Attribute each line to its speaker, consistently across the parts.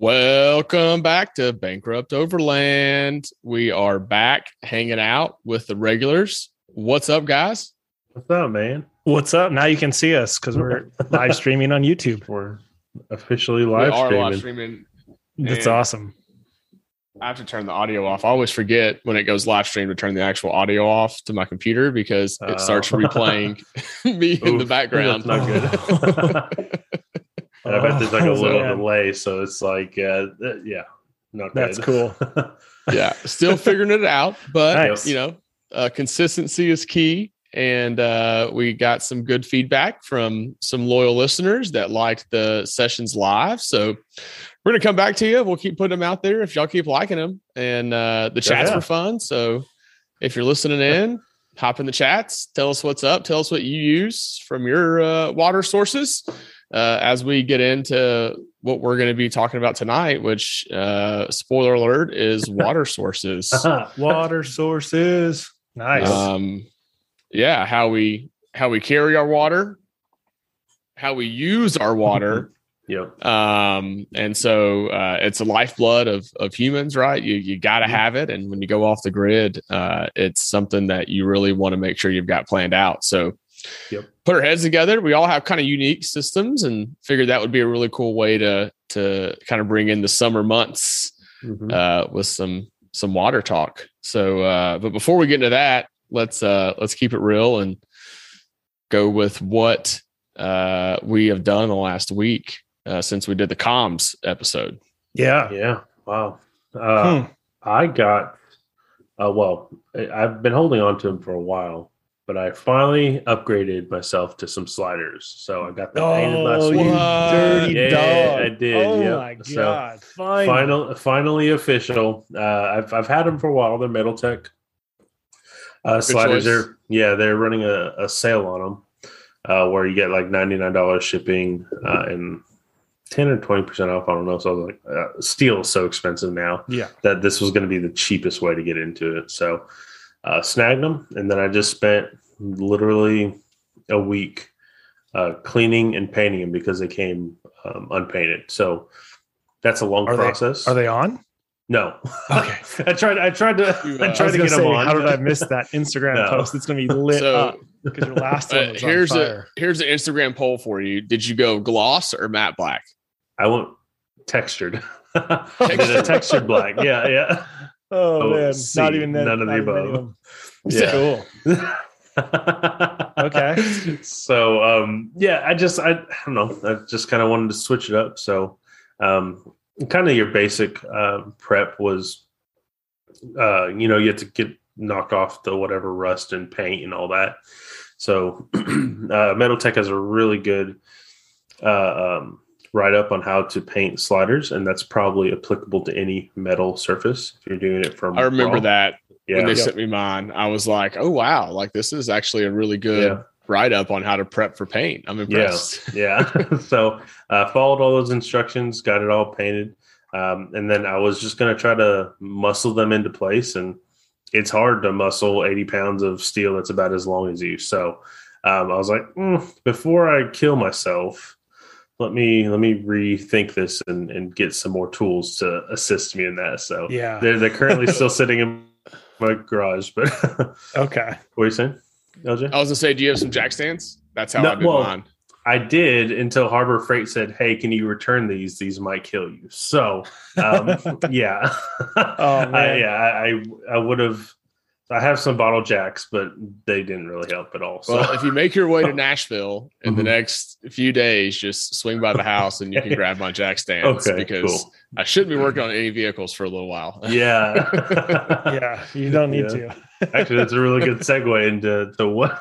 Speaker 1: Welcome back to Bankrupt Overland. We are back hanging out with the regulars. What's up, guys?
Speaker 2: What's up, man?
Speaker 3: What's up? Now you can see us because we're live streaming on YouTube.
Speaker 2: We're officially live streaming.
Speaker 1: streaming.
Speaker 3: That's awesome.
Speaker 1: I have to turn the audio off. I always forget when it goes live stream to turn the actual audio off to my computer because it starts replaying me in the background.
Speaker 2: That's not good. I bet there's like a little delay, so it's like, not good.
Speaker 3: That's cool.
Speaker 1: Yeah, still figuring it out, but
Speaker 3: Nice.
Speaker 1: Consistency is key. And we got some good feedback from some loyal listeners that liked the sessions live. So we're going to come back to you. We'll keep putting them out there if y'all keep liking them. And the chats were fun. So if you're listening in, hop in the chats. Tell us what's up. Tell us what you use from your water sources. As we get into what we're going to be talking about tonight, which spoiler alert is water sources.
Speaker 3: Water sources. Nice.
Speaker 1: How we carry our water, how we use our water.
Speaker 2: Yep.
Speaker 1: And so it's a lifeblood of humans, right? You got to have it. And when you go off the grid, it's something that you really want to make sure you've got planned out. So put our heads together. We all have kind of unique systems and figured that would be a really cool way to kind of bring in the summer months with some water talk. So, but before we get into that, let's keep it real and go with what we have done in the last week since we did the comms episode.
Speaker 2: Yeah. Wow. I got, I've been holding on to them for a while, but I finally upgraded myself to some sliders. So I got them painted last week.
Speaker 3: Dirty dog.
Speaker 2: I did.
Speaker 3: Oh my God.
Speaker 2: So finally official. I've had them for a while. They're Metal Tech. Sliders they're running a sale on them where you get like $99 shipping and 10 or 20% off. I don't know. So I was like, steel is so expensive now that this was going to be the cheapest way to get into it. So snagged them, and then I just spent literally a week cleaning and painting them because they came unpainted. So that's a long process.
Speaker 3: Are they on?
Speaker 2: No.
Speaker 3: Okay.
Speaker 2: I tried to get them on.
Speaker 3: How did I miss that Instagram post? It's going to be lit up because your last one was on fire.
Speaker 1: Here's an Instagram poll for you. Did you go gloss or matte black?
Speaker 2: I went textured. I did a textured black. Yeah.
Speaker 3: Oh man, not even that.
Speaker 2: None of the above.
Speaker 3: Yeah. Cool. Okay.
Speaker 2: So I don't know. I just kind of wanted to switch it up. So kind of your basic prep was you have to knock off the whatever rust and paint and all that. So Metal Tech has a really good write up on how to paint sliders, and that's probably applicable to any metal surface if you're doing it from
Speaker 1: I remember
Speaker 2: raw.
Speaker 1: that when they sent me mine. I was like, oh wow, like this is actually a really good write up on how to prep for paint. I'm impressed.
Speaker 2: Yeah. So followed all those instructions, got it all painted, and then I was just going to try to muscle them into place, and it's hard to muscle 80 pounds of steel that's about as long as you. So I was like, before I kill myself, let me rethink this and get some more tools to assist me in that. So they're currently still sitting in my garage, but
Speaker 3: okay.
Speaker 2: What are you saying, LJ?
Speaker 1: I was gonna say, do you have some jack stands? That's how I did mine.
Speaker 2: I did until Harbor Freight said, "Hey, can you return these? These might kill you." So, yeah.
Speaker 3: Oh man.
Speaker 2: I would have. I have some bottle jacks, but they didn't really help at all. So.
Speaker 1: Well, if you make your way to Nashville in the next few days, just swing by the house and you can grab my jack stands because I shouldn't be working on any vehicles for a little while.
Speaker 2: Yeah.
Speaker 3: Yeah. You don't need to.
Speaker 2: Actually, that's a really good segue into what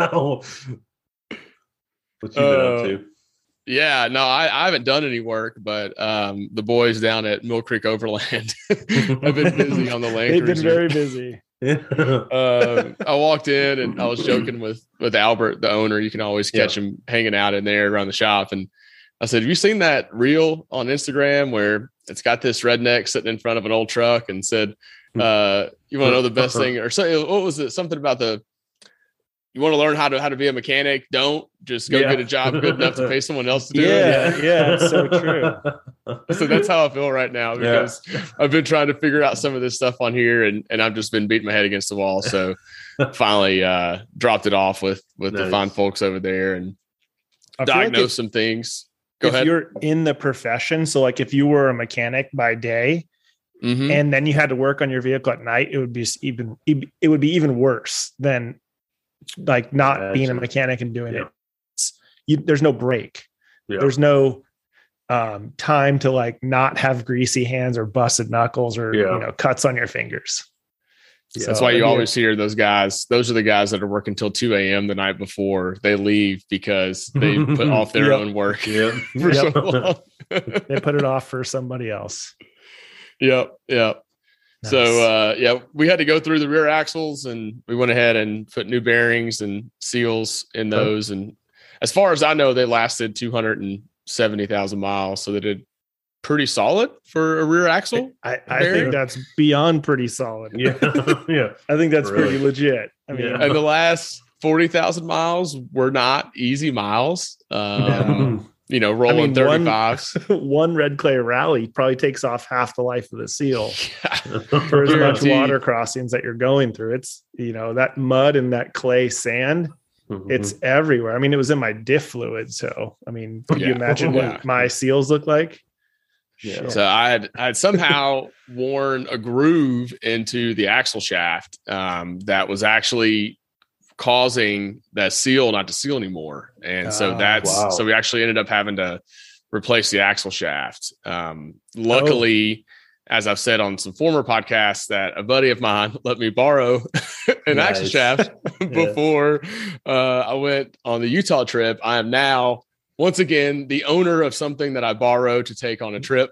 Speaker 2: you've been up to.
Speaker 1: Yeah, no, I haven't done any work, but the boys down at Mill Creek Overland have been busy on the Land
Speaker 3: They've
Speaker 1: Cruiser.
Speaker 3: been very busy.
Speaker 1: I walked in and I was joking with Albert, the owner. You can always catch him hanging out in there around the shop. And I said, have you seen that reel on Instagram where it's got this redneck sitting in front of an old truck and said, you want to know the best thing or something? What was it? Something about you want to learn how to be a mechanic, don't just go get a job good enough to pay someone else to do
Speaker 3: it. Yeah, it's so true.
Speaker 1: So that's how I feel right now, because I've been trying to figure out some of this stuff on here, and I've just been beating my head against the wall. So finally dropped it off with the fine folks over there and diagnosed some things. Go ahead.
Speaker 3: If you're in the profession, so like if you were a mechanic by day, and then you had to work on your vehicle at night, it would be even worse than like not being a mechanic and doing it. There's no break. There's no time to like not have greasy hands or busted knuckles or cuts on your fingers.
Speaker 1: So, that's why you always hear those guys. Those are the guys that are working till 2 a.m. the night before they leave because they put off their own work for so long.
Speaker 3: They put it off for somebody else.
Speaker 1: Yep. Nice. So, we had to go through the rear axles, and we went ahead and put new bearings and seals in those. And as far as I know, they lasted 270,000 miles. So they did pretty solid for a rear axle.
Speaker 3: I think that's beyond pretty solid.
Speaker 2: Yeah.
Speaker 3: I think that's pretty legit. I mean,
Speaker 1: and the last 40,000 miles were not easy miles. Rolling 35s.
Speaker 3: One red clay rally probably takes off half the life of the seal for as much water crossings that you're going through. It's, that mud and that clay sand, it's everywhere. I mean, it was in my diff fluid. So, I mean, could you imagine what my seals look like?
Speaker 1: Yeah. So I had somehow worn a groove into the axle shaft that was actually causing that seal not to seal anymore. And so so we actually ended up having to replace the axle shaft. Luckily, as I've said on some former podcasts, that a buddy of mine let me borrow an axle shaft before I went on the Utah trip. I am now once again the owner of something that I borrow to take on a trip.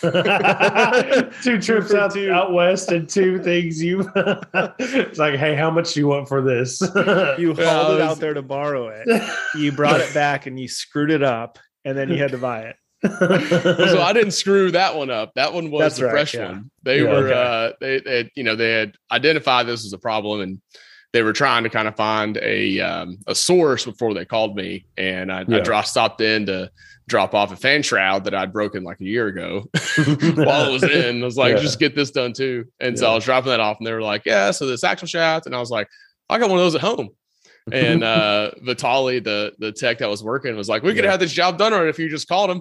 Speaker 2: 2 trips out west and 2 things you it's like, hey, how much do you want for this?
Speaker 3: You hauled it out there to borrow it. You brought it back and you screwed it up, and then you had to buy it.
Speaker 1: So I didn't screw that one up. That one was the fresh one. They were they had identified this as a problem, and they were trying to kind of find a source before they called me, and I stopped in to drop off a fan shroud that I'd broken like a year ago while it was in. I was like, just get this done too. And so I was dropping that off, and they were like, so this axle shaft. And I was like, I got one of those at home. And Vitali, the tech that was working, was like, we could have this job done already if you just called him.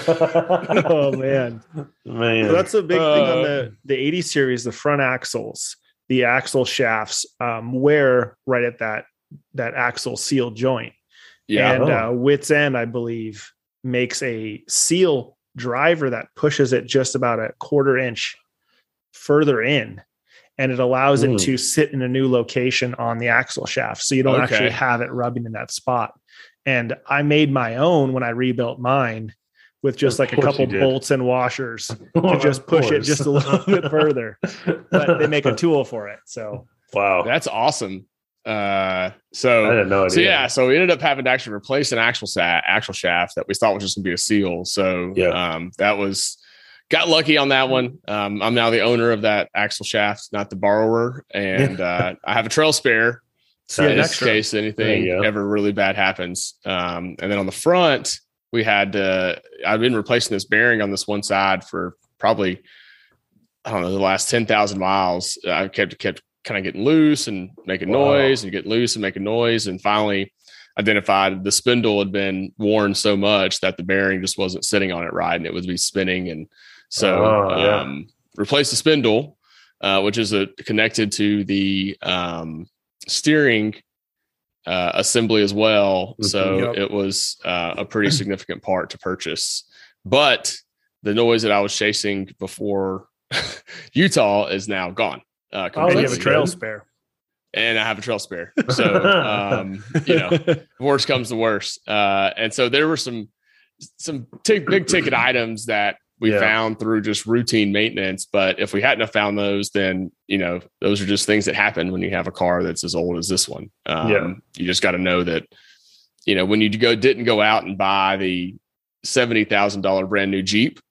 Speaker 3: Oh man. So that's a big thing on the 80 series, the front axles. The axle shafts wear right at that axle seal joint. And Wits End, I believe, makes a seal driver that pushes it just about a 1/4 inch further in, and it allows it to sit in a new location on the axle shaft, so you don't actually have it rubbing in that spot. And I made my own when I rebuilt mine with just like a couple bolts and washers to just push it just a little bit further. But they make a tool for it. So
Speaker 2: wow,
Speaker 1: that's awesome. So
Speaker 2: I had no idea.
Speaker 1: So we ended up having to actually replace an axle shaft that we thought was just gonna be a seal. So got lucky on that one. I'm now the owner of that axle shaft, not the borrower, and I have a trail spare in case anything ever really bad happens. And then on the front, we had I've been replacing this bearing on this one side for probably, I don't know, the last 10,000 miles. I kept kind of getting loose and making noise, and getting loose and making noise. And finally identified the spindle had been worn so much that the bearing just wasn't sitting on it right, and it would be spinning. And so replaced the spindle, which is connected to the steering assembly as well. So it was a pretty significant part to purchase. But the noise that I was chasing before Utah is now gone.
Speaker 3: You have a trail spare.
Speaker 1: And I have a trail spare. So, worst comes to worst. And so there were some big ticket items that we found through just routine maintenance. But if we hadn't have found those, then, those are just things that happen when you have a car that's as old as this one. You just got to know that, when you didn't go out and buy the $70,000 brand new Jeep,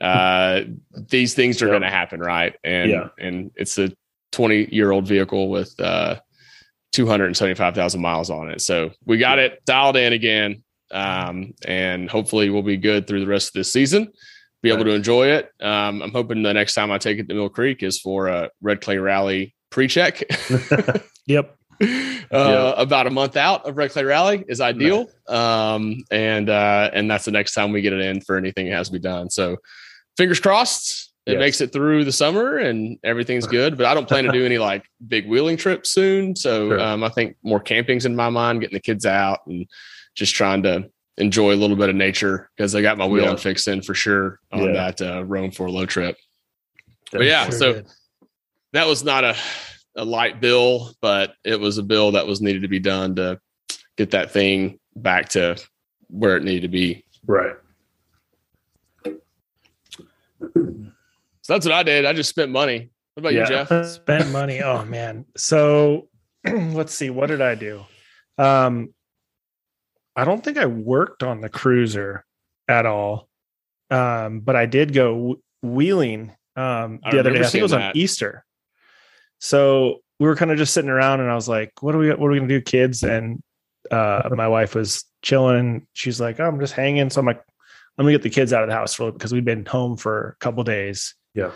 Speaker 1: these things are going to happen. Right. And it's a 20-year-old vehicle with, 275,000 miles on it. So we got it dialed in again. And hopefully we'll be good through the rest of this season, be able to enjoy it. I'm hoping the next time I take it to Mill Creek is for a Red Clay Rally pre-check.
Speaker 3: Yep.
Speaker 1: About a month out of Red Clay Rally is ideal. And that's the next time we get it in for anything that has to be done. So fingers crossed it makes it through the summer and everything's good, but I don't plan to do any like big wheeling trips soon. So I think more camping's in my mind, getting the kids out and just trying to enjoy a little bit of nature, because I got my wheeling fix in for sure on that Rome 4 low trip. But that was not a light bill, but it was a bill that was needed to be done to get that thing back to where it needed to be.
Speaker 2: Right.
Speaker 1: So that's what I did. I just spent money. What about you, Jeff?
Speaker 3: Spent money. Oh man. So let's see. What did I do? I don't think I worked on the cruiser at all. But I did go wheeling the other day. I think it was on Easter. So we were kind of just sitting around and I was like, what are we going to do, kids? And my wife was chilling. She's like, oh, I'm just hanging. So I'm like, let me get the kids out of the house because we've been home for a couple of days.
Speaker 2: Yeah.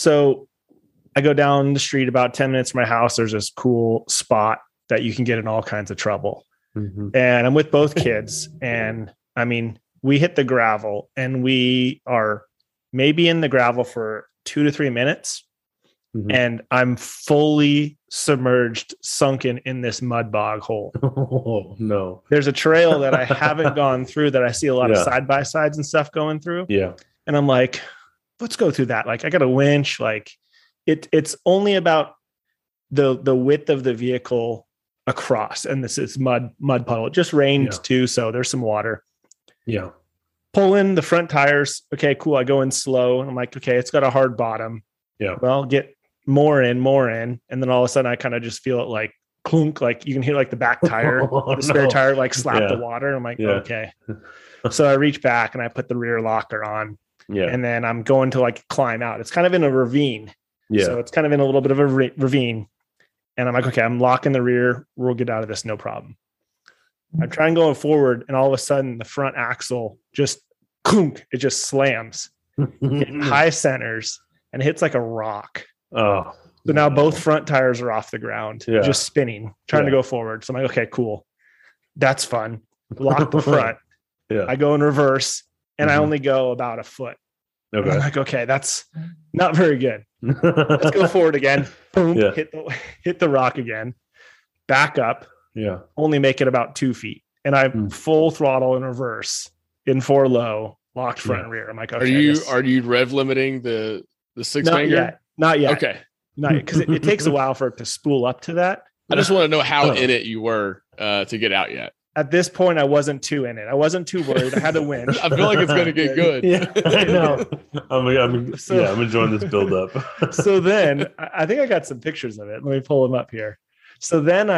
Speaker 3: So I go down the street about 10 minutes from my house. There's this cool spot that you can get in all kinds of trouble. Mm-hmm. And I'm with both kids. And I mean, we hit the gravel and we are maybe in the gravel for 2 to 3 minutes. Mm-hmm. And I'm fully submerged, sunken in this mud bog hole.
Speaker 2: Oh, no.
Speaker 3: There's a trail that I haven't gone through that I see a lot of side-by-sides and stuff going through.
Speaker 2: Yeah.
Speaker 3: And I'm like, let's go through that. Like, I got a winch. Like, it's only about the width of the vehicle across. And this is mud puddle. It just rained too, so there's some water.
Speaker 2: Yeah.
Speaker 3: Pull in the front tires. Okay, cool. I go in slow. And I'm like, okay, it's got a hard bottom.
Speaker 2: Yeah.
Speaker 3: Well, get more in. And then all of a sudden I kind of just feel it like clunk, like you can hear like the back tire, the spare tire, like slap the water. I'm like, okay. So I reach back and I put the rear locker on.
Speaker 2: Yeah.
Speaker 3: And then I'm going to like climb out. It's kind of in a ravine.
Speaker 2: Yeah.
Speaker 3: So it's kind of in a little bit of a ravine. And I'm like, okay, I'm locking the rear. We'll get out of this. No problem. I'm trying going forward. And all of a sudden the front axle just clunk, it just slams in high centers and hits like a rock.
Speaker 2: Oh,
Speaker 3: so now both front tires are off the ground, just spinning, trying to go forward. So I'm like, okay, cool. That's fun. Lock the front. I go in reverse and I only go about a foot.
Speaker 2: Okay.
Speaker 3: I'm like, okay, that's not very good. Let's go forward again. Boom, hit the rock again. Back up.
Speaker 2: Yeah.
Speaker 3: Only make it about 2 feet. And I'm full throttle in reverse in 4 low, locked front and rear. I'm like, okay.
Speaker 1: Are you rev limiting the six finger?
Speaker 3: Not yet.
Speaker 1: Okay.
Speaker 3: Not yet. Because it takes a while for it to spool up to that.
Speaker 1: I just want to know how in it you were to get out yet.
Speaker 3: At this point, I wasn't too in it. I wasn't too worried. I had a winch.
Speaker 1: I feel like it's going to get good.
Speaker 3: I know.
Speaker 2: I'm enjoying this build up.
Speaker 3: So then I think I got some pictures of it. Let me pull them up here. So then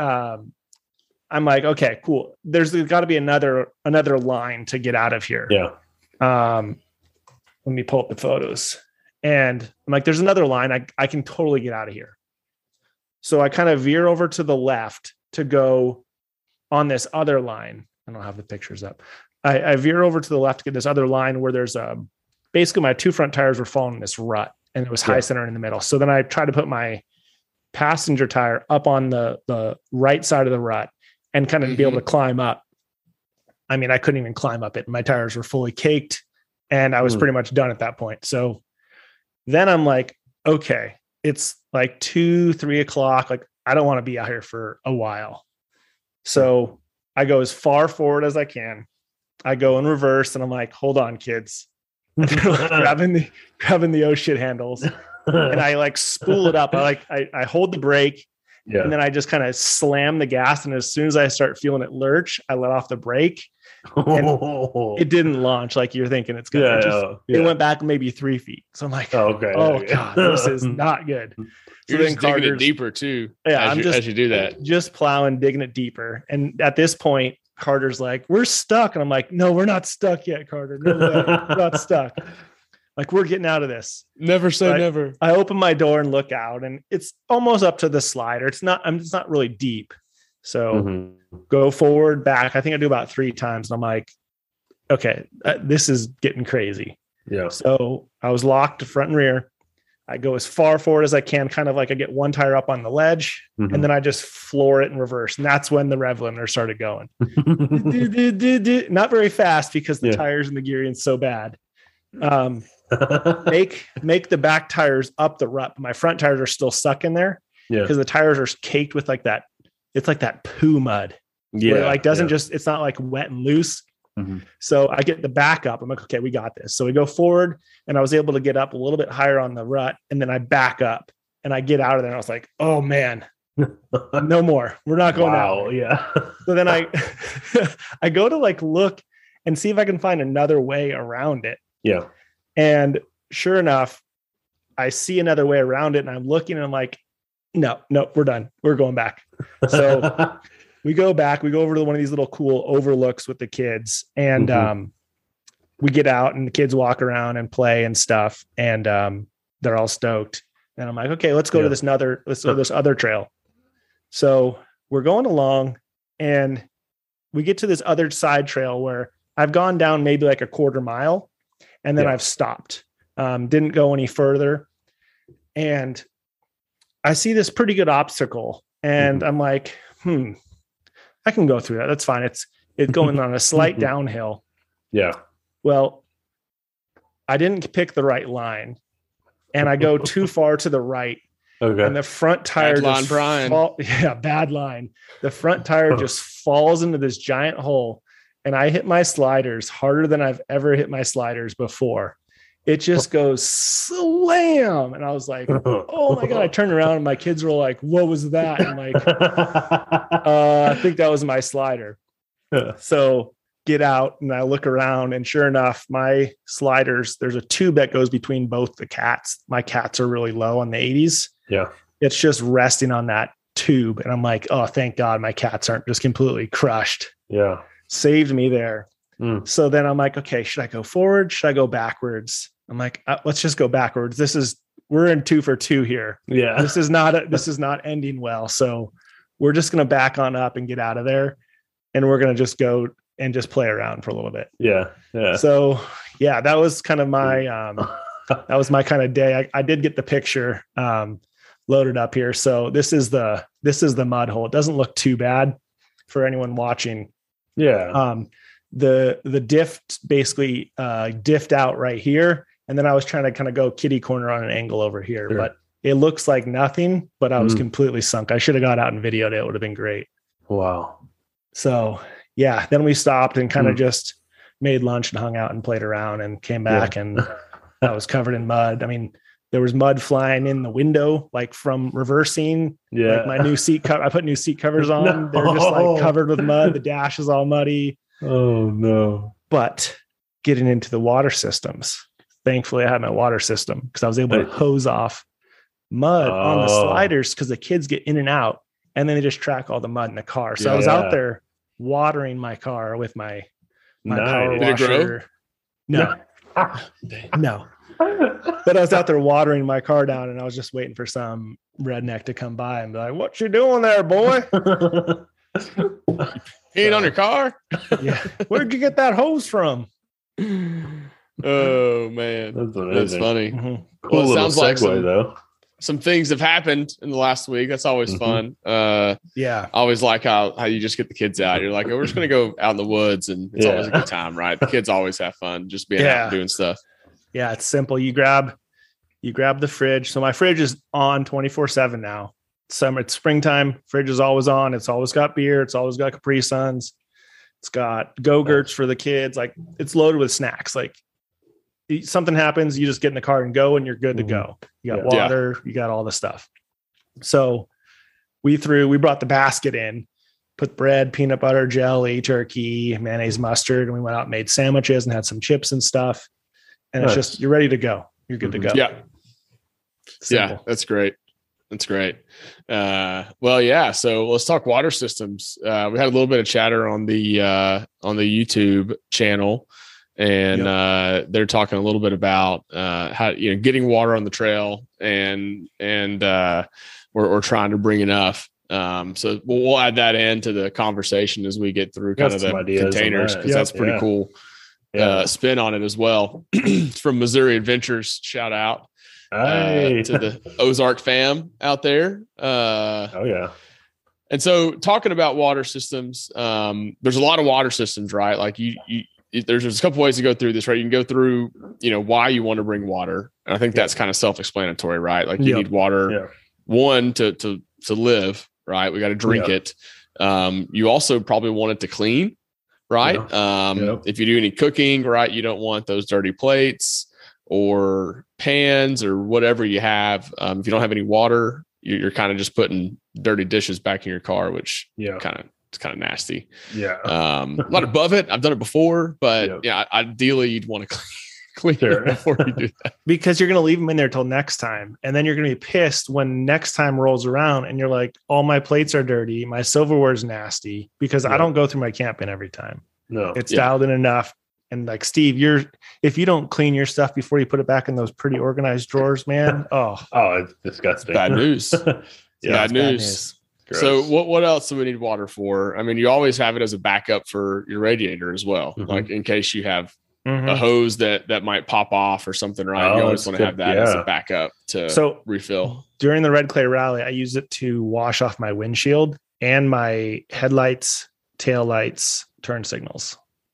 Speaker 3: I'm like, okay, cool. There's got to be another line to get out of here.
Speaker 2: Yeah.
Speaker 3: Let me pull up the photos. And I'm like, there's another line. I can totally get out of here. So I kind of veer over to the left to go on this other line. I don't have the pictures up. I veer over to the left to get this other line where there's basically my 2 front tires were falling in this rut and it was high center in the middle. So then I tried to put my passenger tire up on the right side of the rut and kind of be able to climb up. I mean, I couldn't even climb up it. My tires were fully caked and I was pretty much done at that point. So then I'm like, okay, it's like 2-3 o'clock. Like, I don't want to be out here for a while. So I go as far forward as I can. I go in reverse and I'm like, hold on, kids. grabbing the oh shit handles. And I like spool it up. I hold the brake and then I just kind of slam the gas. And as soon as I start feeling it lurch, I let off the brake. And it didn't launch like you're thinking it's going to. It went back maybe 3 feet. So I'm like, God, this is not good.
Speaker 1: You're just digging it deeper too.
Speaker 3: Yeah,
Speaker 1: as you do that.
Speaker 3: Just plowing, digging it deeper. And at this point, Carter's like, we're stuck. And I'm like, no, we're not stuck yet, Carter. No way. We're not stuck. Like, we're getting out of this.
Speaker 1: Never say never.
Speaker 3: I open my door and look out, and it's almost up to the slider. It's not really deep. So go forward, back. I think I do about 3 times. And I'm like, okay, this is getting crazy.
Speaker 2: Yeah.
Speaker 3: So I was locked front and rear. I go as far forward as I can, kind of like I get one tire up on the ledge, and then I just floor it in reverse. And that's when the rev limiter started going. Not very fast because the tires in the Gearion's so bad. Make the back tires up the rut. My front tires are still stuck in there because the tires are caked with like that. It's like that poo mud. Yeah. Where it like doesn't just, it's not like wet and loose. So I get the back up. I'm like, okay, we got this. So we go forward, and I was able to get up a little bit higher on the rut, and then I back up and I get out of there. And I was like, oh man, no more. We're not going out.
Speaker 2: Yeah.
Speaker 3: So then I go to like look and see if I can find another way around it.
Speaker 2: Yeah.
Speaker 3: And sure enough, I see another way around it, and I'm looking, and I'm like, no, we're done. We're going back. So we go back, we go over to one of these little cool overlooks with the kids, and we get out, and the kids walk around and play and stuff. And they're all stoked. And I'm like, okay, let's go to this other trail. So we're going along, and we get to this other side trail where I've gone down maybe like a quarter mile, and then I've stopped. Didn't go any further. And I see this pretty good obstacle, and I'm like, I can go through that. That's fine. It's going on a slight downhill.
Speaker 2: Yeah.
Speaker 3: Well, I didn't pick the right line, and I go too far to the right.
Speaker 2: Okay.
Speaker 3: And the front tire bad line. The front tire just falls into this giant hole, and I hit my sliders harder than I've ever hit my sliders before. It just goes slam. And I was like, oh my God. I turned around, and my kids were like, what was that? And I'm like, I think that was my slider. So get out, and I look around, and sure enough, my sliders, there's a tube that goes between both the cats. My cats are really low on the 80s.
Speaker 2: Yeah.
Speaker 3: It's just resting on that tube. And I'm like, oh, thank God my cats aren't just completely crushed.
Speaker 2: Yeah.
Speaker 3: Saved me there. So then I'm like, okay, should I go forward? Should I go backwards? I'm like, let's just go backwards. We're in 2 for 2 here.
Speaker 2: Yeah.
Speaker 3: This is not ending well. So we're just going to back on up and get out of there. And we're going to just go and just play around for a little bit.
Speaker 2: Yeah. Yeah.
Speaker 3: So yeah, that was kind of my, that was my kind of day. I did get the picture loaded up here. So this is the mud hole. It doesn't look too bad for anyone watching.
Speaker 2: Yeah.
Speaker 3: The diff basically diffed out right here. And then I was trying to kind of go kitty corner on an angle over here, but it looks like nothing, but I was completely sunk. I should have got out and videoed it. It would have been great.
Speaker 2: Wow.
Speaker 3: So yeah, then we stopped and kind of just made lunch and hung out and played around and came back and I was covered in mud. I mean, there was mud flying in the window, like from reversing.
Speaker 2: Yeah.
Speaker 3: Like my new seat cover, I put new seat covers on. They're just like covered with mud. The dash is all muddy.
Speaker 2: Oh no.
Speaker 3: But getting into the water systems, thankfully I had my water system because I was able to hose off mud on the sliders because the kids get in and out and then they just track all the mud in the car. So I was out there watering my car with my power washer. No. No. But I was out there watering my car down and I was just waiting for some redneck to come by and be like, what you doing there, boy?
Speaker 1: Peeing on your car?
Speaker 3: Yeah. Where'd you get that hose from?
Speaker 1: Oh man. That's funny.
Speaker 2: Mm-hmm. Cool little segue though.
Speaker 1: Some things have happened in the last week. That's always fun.
Speaker 3: Yeah.
Speaker 1: I always like how you just get the kids out. You're like, oh, we're just going to go out in the woods and it's always a good time, right? The kids always have fun just being out and doing stuff.
Speaker 3: Yeah. It's simple. You grab the fridge. So my fridge is on 24/7 now. It's springtime. Fridge is always on. It's always got beer. It's always got Capri Suns. It's got Go-Gurts for the kids. Like it's loaded with snacks. Like something happens, you just get in the car and go, and you're good to go. You got water, you got all the stuff. So we brought the basket in, put bread, peanut butter, jelly, turkey, mayonnaise, mustard, and we went out and made sandwiches and had some chips and stuff. And it's just, you're ready to go. You're good to go.
Speaker 1: Yeah.
Speaker 3: Simple.
Speaker 1: Yeah, that's great. That's great. Well, yeah. So let's talk water systems. We had a little bit of chatter on the YouTube channel. and they're talking a little bit about how getting water on the trail and we're trying to bring enough. So we'll add that into the conversation as we get through kind of the containers, because that's pretty cool spin on it as well. It's from Missouri Adventures. Shout out to the Ozark fam out there. And so talking about water systems, there's a lot of water systems, right? Like there's a couple ways to go through this, right? You can go through, why you want to bring water. And I think that's kind of self-explanatory, right? Like you need water, one, to live, right? We got to drink it. You also probably want it to clean, right? If you do any cooking, right, you don't want those dirty plates or pans or whatever you have. If you don't have any water, you're kind of just putting dirty dishes back in your car, which it's kind of nasty. I'm not above it. I've done it before, but ideally you'd want to clean it before you do that,
Speaker 3: because you're going to leave them in there till next time, and then you're going to be pissed when next time rolls around and you're like, all my plates are dirty, my silverware's nasty, because I don't go through my camp in every time. It's dialed in enough. And like Steve, if you don't clean your stuff before you put it back in those pretty organized drawers, man,
Speaker 2: it's disgusting.
Speaker 1: Bad news. Bad news. Gross. So what else do we need water for? I mean, you always have it as a backup for your radiator as well, like in case you have a hose that might pop off or something, right? You always want to have that as a backup to refill. During
Speaker 3: the Red Clay Rally, I use it to wash off my windshield and my headlights, taillights, turn signals.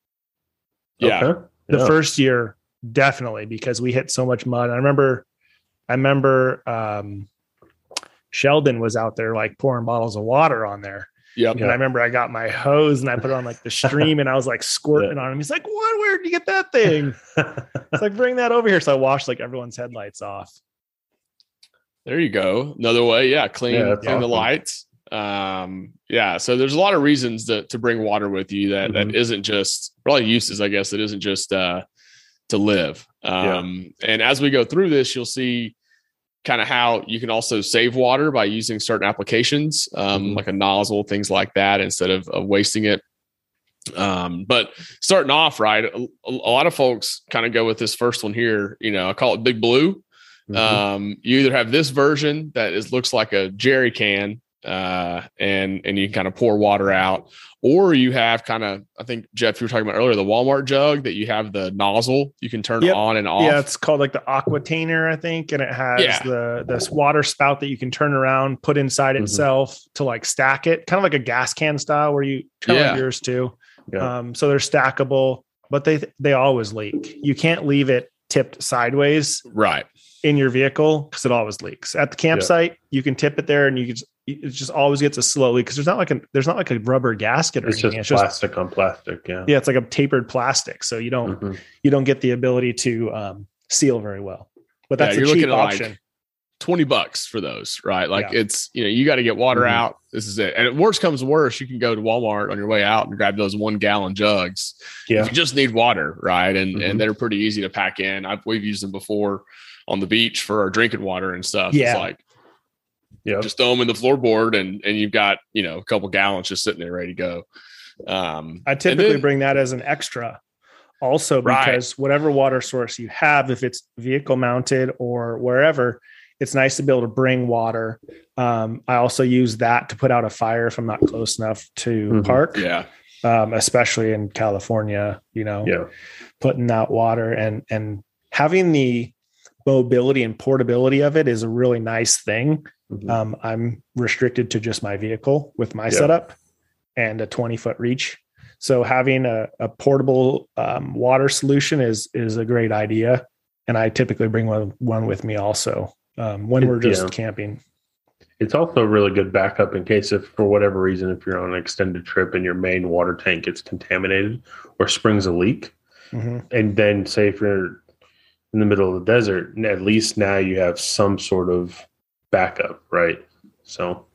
Speaker 3: The first year, definitely, because we hit so much mud. I remember Sheldon was out there like pouring bottles of water on there. And I remember I got my hose and I put it on like the stream and I was like squirting on him. He's like, "What? Where did you get that thing?" It's like, "Bring that over here." So I washed like everyone's headlights off.
Speaker 1: There you go. Another way. Clean the lights. So there's a lot of reasons to bring water with you that isn't just probably uses, I guess. It isn't just to live. And as we go through this, you'll see kind of how you can also save water by using certain applications, like a nozzle, things like that, instead of wasting it. But starting off, right, a lot of folks kind of go with this first one here. I call it Big Blue. You either have this version that looks like a jerry can, and you can kind of pour water out, or you have kind of, I think, Jeff, you were talking about earlier, the Walmart jug that you have the nozzle you can turn on and off.
Speaker 3: Yeah, it's called like the Aquatainer, I think, and it has this water spout that you can turn around, put inside itself to like stack it, kind of like a gas can style where you turn on yours too. So they're stackable, but they always leak. You can't leave it tipped sideways,
Speaker 1: right,
Speaker 3: in your vehicle, because it always leaks. At the campsite, you can tip it there, and it just always gets a slow leak because there's not like a rubber gasket or anything.
Speaker 2: It's just plastic on plastic. Yeah,
Speaker 3: it's like a tapered plastic, so you don't get the ability to seal very well. But that's a cheap option.
Speaker 1: Like $20 for those, right? Like it's you got to get water out. This is it. And if worst comes to worst, you can go to Walmart on your way out and grab those 1 gallon jugs. If you just need water, right? And they're pretty easy to pack in. We've used them before on the beach for our drinking water and stuff. It's like, just throw them in the floorboard and you've got, a couple gallons just sitting there ready to go.
Speaker 3: I typically bring that as an extra also, because whatever water source you have, if it's vehicle mounted or wherever, it's nice to be able to bring water. I also use that to put out a fire if I'm not close enough to park. Especially in California, putting out water and having the mobility and portability of it is a really nice thing. I'm restricted to just my vehicle with my setup and a 20-foot reach. So having a portable water solution is a great idea. And I typically bring one with me also when we're just camping.
Speaker 2: It's also a really good backup in case if, for whatever reason, if you're on an extended trip and your main water tank gets contaminated or springs a leak. And then say if you're in the middle of the desert, at least now you have some sort of backup, right? So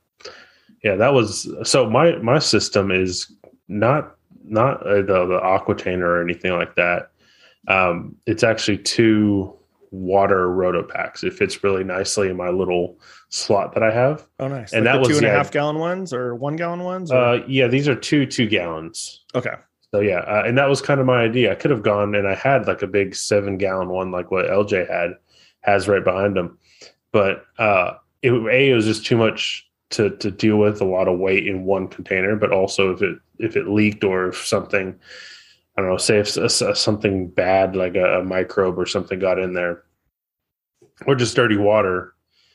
Speaker 2: my system is not the Aquatainer or anything like that. It's actually 2 water Rotopacks. It fits really nicely in my little slot that I have.
Speaker 3: Oh, nice. And like that was 2.5 gallon ones or 1 gallon ones?
Speaker 2: Yeah, these are 2 gallons.
Speaker 3: Okay.
Speaker 2: So yeah, and that was kind of my idea. I could have gone and I had like a big 7-gallon one, like what LJ has right behind him, but it was just too much to deal with, a lot of weight in one container. But also if it leaked or if something, I don't know, say if something bad like a microbe or something got in there, or just dirty water,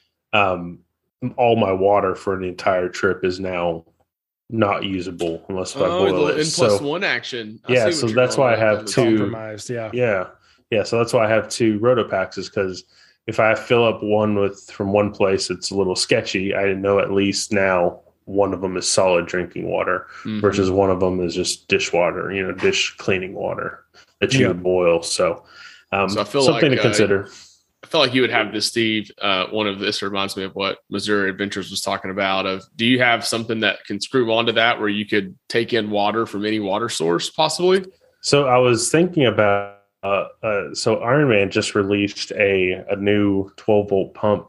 Speaker 2: all my water for the entire trip is now not usable unless I boil it.
Speaker 1: N+1 action.
Speaker 2: So that's why I have 2.
Speaker 3: Compromised,
Speaker 2: yeah. So that's why I have 2 Rotopacks, is because if I fill up one from one place, it's a little sketchy. I know at least now one of them is solid drinking water versus one of them is just dishwater, dish cleaning water that you would boil. So I feel something to consider.
Speaker 1: I feel like you would have this, Steve. This reminds me of what Missouri Adventures was talking about. Do you have something that can screw onto that where you could take in water from any water source possibly?
Speaker 2: So I was thinking about, so Ironman just released a new 12-volt pump.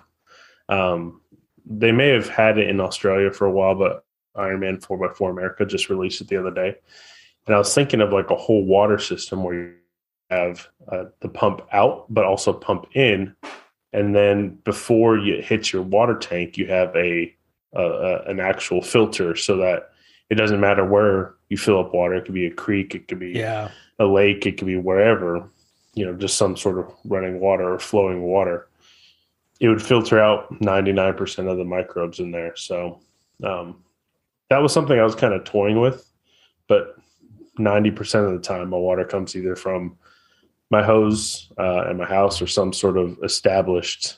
Speaker 2: They may have had it in Australia for a while, but Ironman 4x4 America just released it the other day. And I was thinking of like a whole water system where you have the pump out, but also pump in, and then before it hits your water tank, you have an actual filter, so that it doesn't matter where you fill up water. It could be a creek, it could be a lake, it could be wherever, just some sort of running water or flowing water. It would filter out 99% of the microbes in there. So that was something I was kind of toying with, but 90% of the time my water comes either from my hose at my house or some sort of established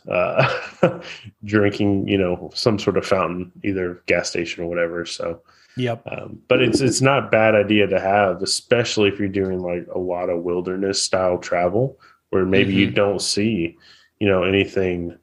Speaker 2: drinking, some sort of fountain, either gas station or whatever. So, but it's not a bad idea to have, especially if you're doing like a lot of wilderness style travel where maybe you don't see, anything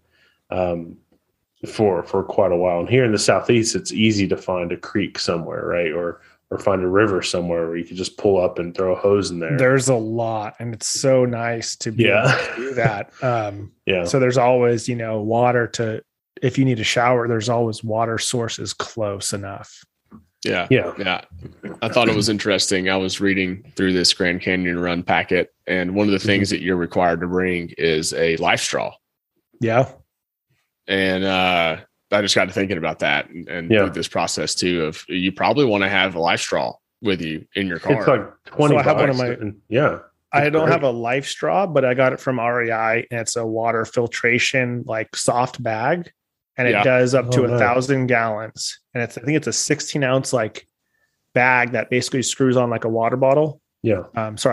Speaker 2: for quite a while. And here in the Southeast, it's easy to find a creek somewhere, right? Or find a river somewhere where you can just pull up and throw a hose in there.
Speaker 3: There's a lot, and it's so nice to be able to do that. So there's always, water if you need a shower, there's always water sources close enough.
Speaker 1: Yeah. I thought it was interesting. I was reading through this Grand Canyon Run packet, and one of the things that you're required to bring is a life straw.
Speaker 3: Yeah.
Speaker 1: And I just got to thinking about that and through this process too, of you probably want to have a life straw with you in your car.
Speaker 2: It's like 20 bucks.
Speaker 3: I have one of my, I don't have a life straw, but I got it from REI, and it's a water filtration, like soft bag. And it does up to 1,000 gallons. And I think it's a 16-ounce like bag that basically screws on like a water bottle.
Speaker 2: Yeah.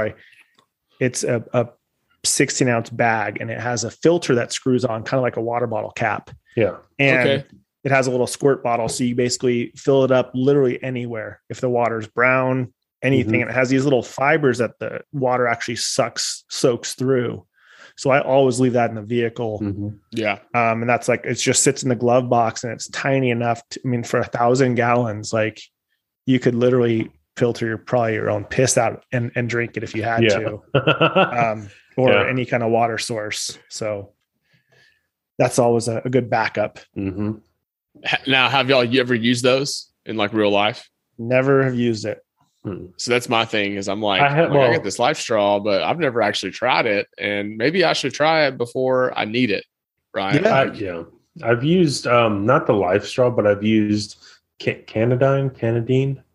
Speaker 3: It's a 16-ounce bag, and it has a filter that screws on kind of like a water bottle cap.
Speaker 2: Yeah.
Speaker 3: And it has a little squirt bottle. So you basically fill it up literally anywhere. If the water's brown, anything, and it has these little fibers that the water actually soaks through. So I always leave that in the vehicle. And that's like, it just sits in the glove box, and it's tiny enough for 1,000 gallons, like you could literally filter your own piss out and drink it if you had to, or any kind of water source. So that's always a good backup.
Speaker 1: Now, have you ever used those in like real life?
Speaker 3: Never have used it.
Speaker 1: So that's my thing, is I'm like, I got this life straw, but I've never actually tried it, and maybe I should try it before I need it. Right.
Speaker 2: I've used, not the life straw, but I've used Canadine.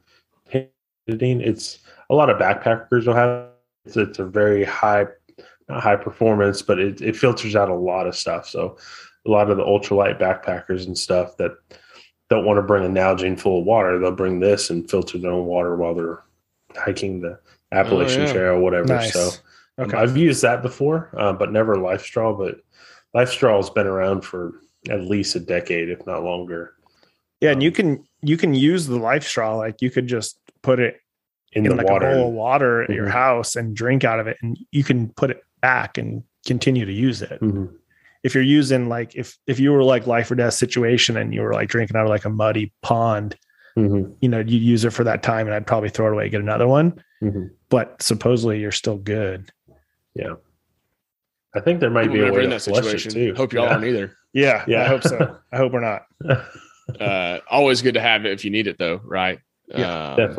Speaker 2: It's a lot of backpackers will have, it's a very not high performance, but it filters out a lot of stuff. So a lot of the ultralight backpackers and stuff that don't want to bring a Nalgene full of water, they'll bring this and filter their own water while they're hiking the Appalachian Trail or whatever. Nice. So I've used that before, but never life straw. But life straw has been around for at least a decade, if not longer.
Speaker 3: Yeah, and you can use the life straw. Like you could just put it in the like water. A bowl of water at your house and drink out of it, and you can put it back and continue to use it. If you're using like if you were like life or death situation and you were like drinking out of like a muddy pond, you use it for that time, and I'd probably throw it away and get another one. But supposedly you're still good.
Speaker 2: Yeah. I think there might be a way in that
Speaker 1: situation too. Hope y'all aren't either.
Speaker 3: Yeah. I hope so. I hope we're not.
Speaker 1: Always good to have it if you need it though. Right.
Speaker 2: Yeah, definitely.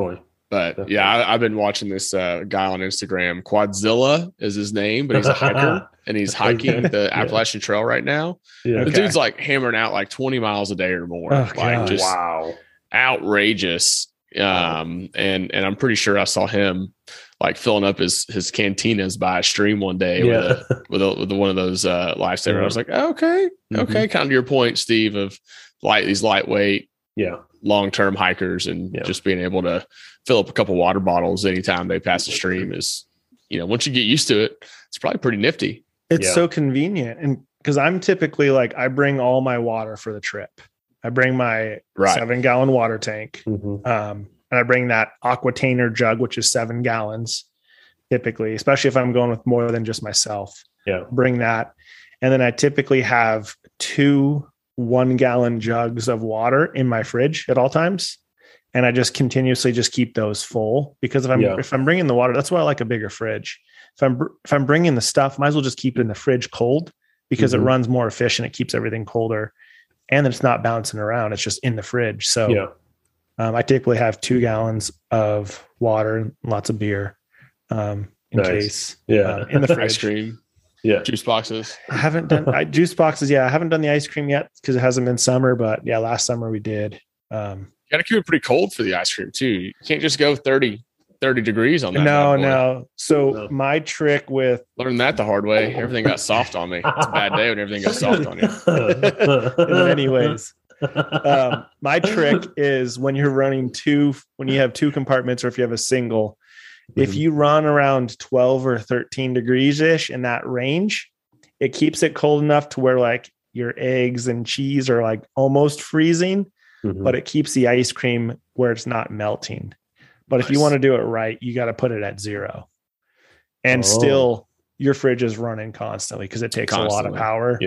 Speaker 1: But yeah, I've been watching this guy on Instagram. Quadzilla is his name, but he's a hiker and he's hiking the Appalachian Trail right now. Yeah. The dude's like hammering out like 20 miles a day or more. Wow, outrageous. And I'm pretty sure I saw him like filling up his cantinas by a stream one day with one of those lifesavers. I was like, okay, kind of your point, Steve, of these lightweight, long-term hikers and just being able to fill up a couple water bottles anytime they pass a stream is, once you get used to it, it's probably pretty nifty.
Speaker 3: It's so convenient. And because I'm typically like, I bring all my water for the trip. I bring my 7-gallon water tank. And I bring that Aquatainer jug, which is 7 gallons typically, especially if I'm going with more than just myself. Bring that. And then I typically have 2 1-gallon jugs of water in my fridge at all times. And I just continuously just keep those full, because if I'm bringing the water, that's why I like a bigger fridge. If I'm bringing the stuff, might as well just keep it in the fridge cold, because it runs more efficient. It keeps everything colder, and then it's not bouncing around. It's just in the fridge. So I typically have 2 gallons of water and lots of beer in case in the fridge.
Speaker 1: Ice cream. Juice boxes.
Speaker 3: I haven't done juice boxes. I haven't done the ice cream yet because it hasn't been summer, but last summer we did.
Speaker 1: You got to keep it pretty cold for the ice cream too. You can't just go 30 degrees on that.
Speaker 3: No. So my trick with
Speaker 1: learned that the hard way. Everything got soft on me. It's a bad day when everything goes soft on you.
Speaker 3: In many ways. My trick is when you're running when you have 2 compartments, or if you have a single, if you run around 12 or 13 degrees ish in that range, it keeps it cold enough to where like your eggs and cheese are like almost freezing, but it keeps the ice cream where it's not melting. But if you want to do it right, you got to put it at 0, and still your fridge is running constantly because it takes a lot of power.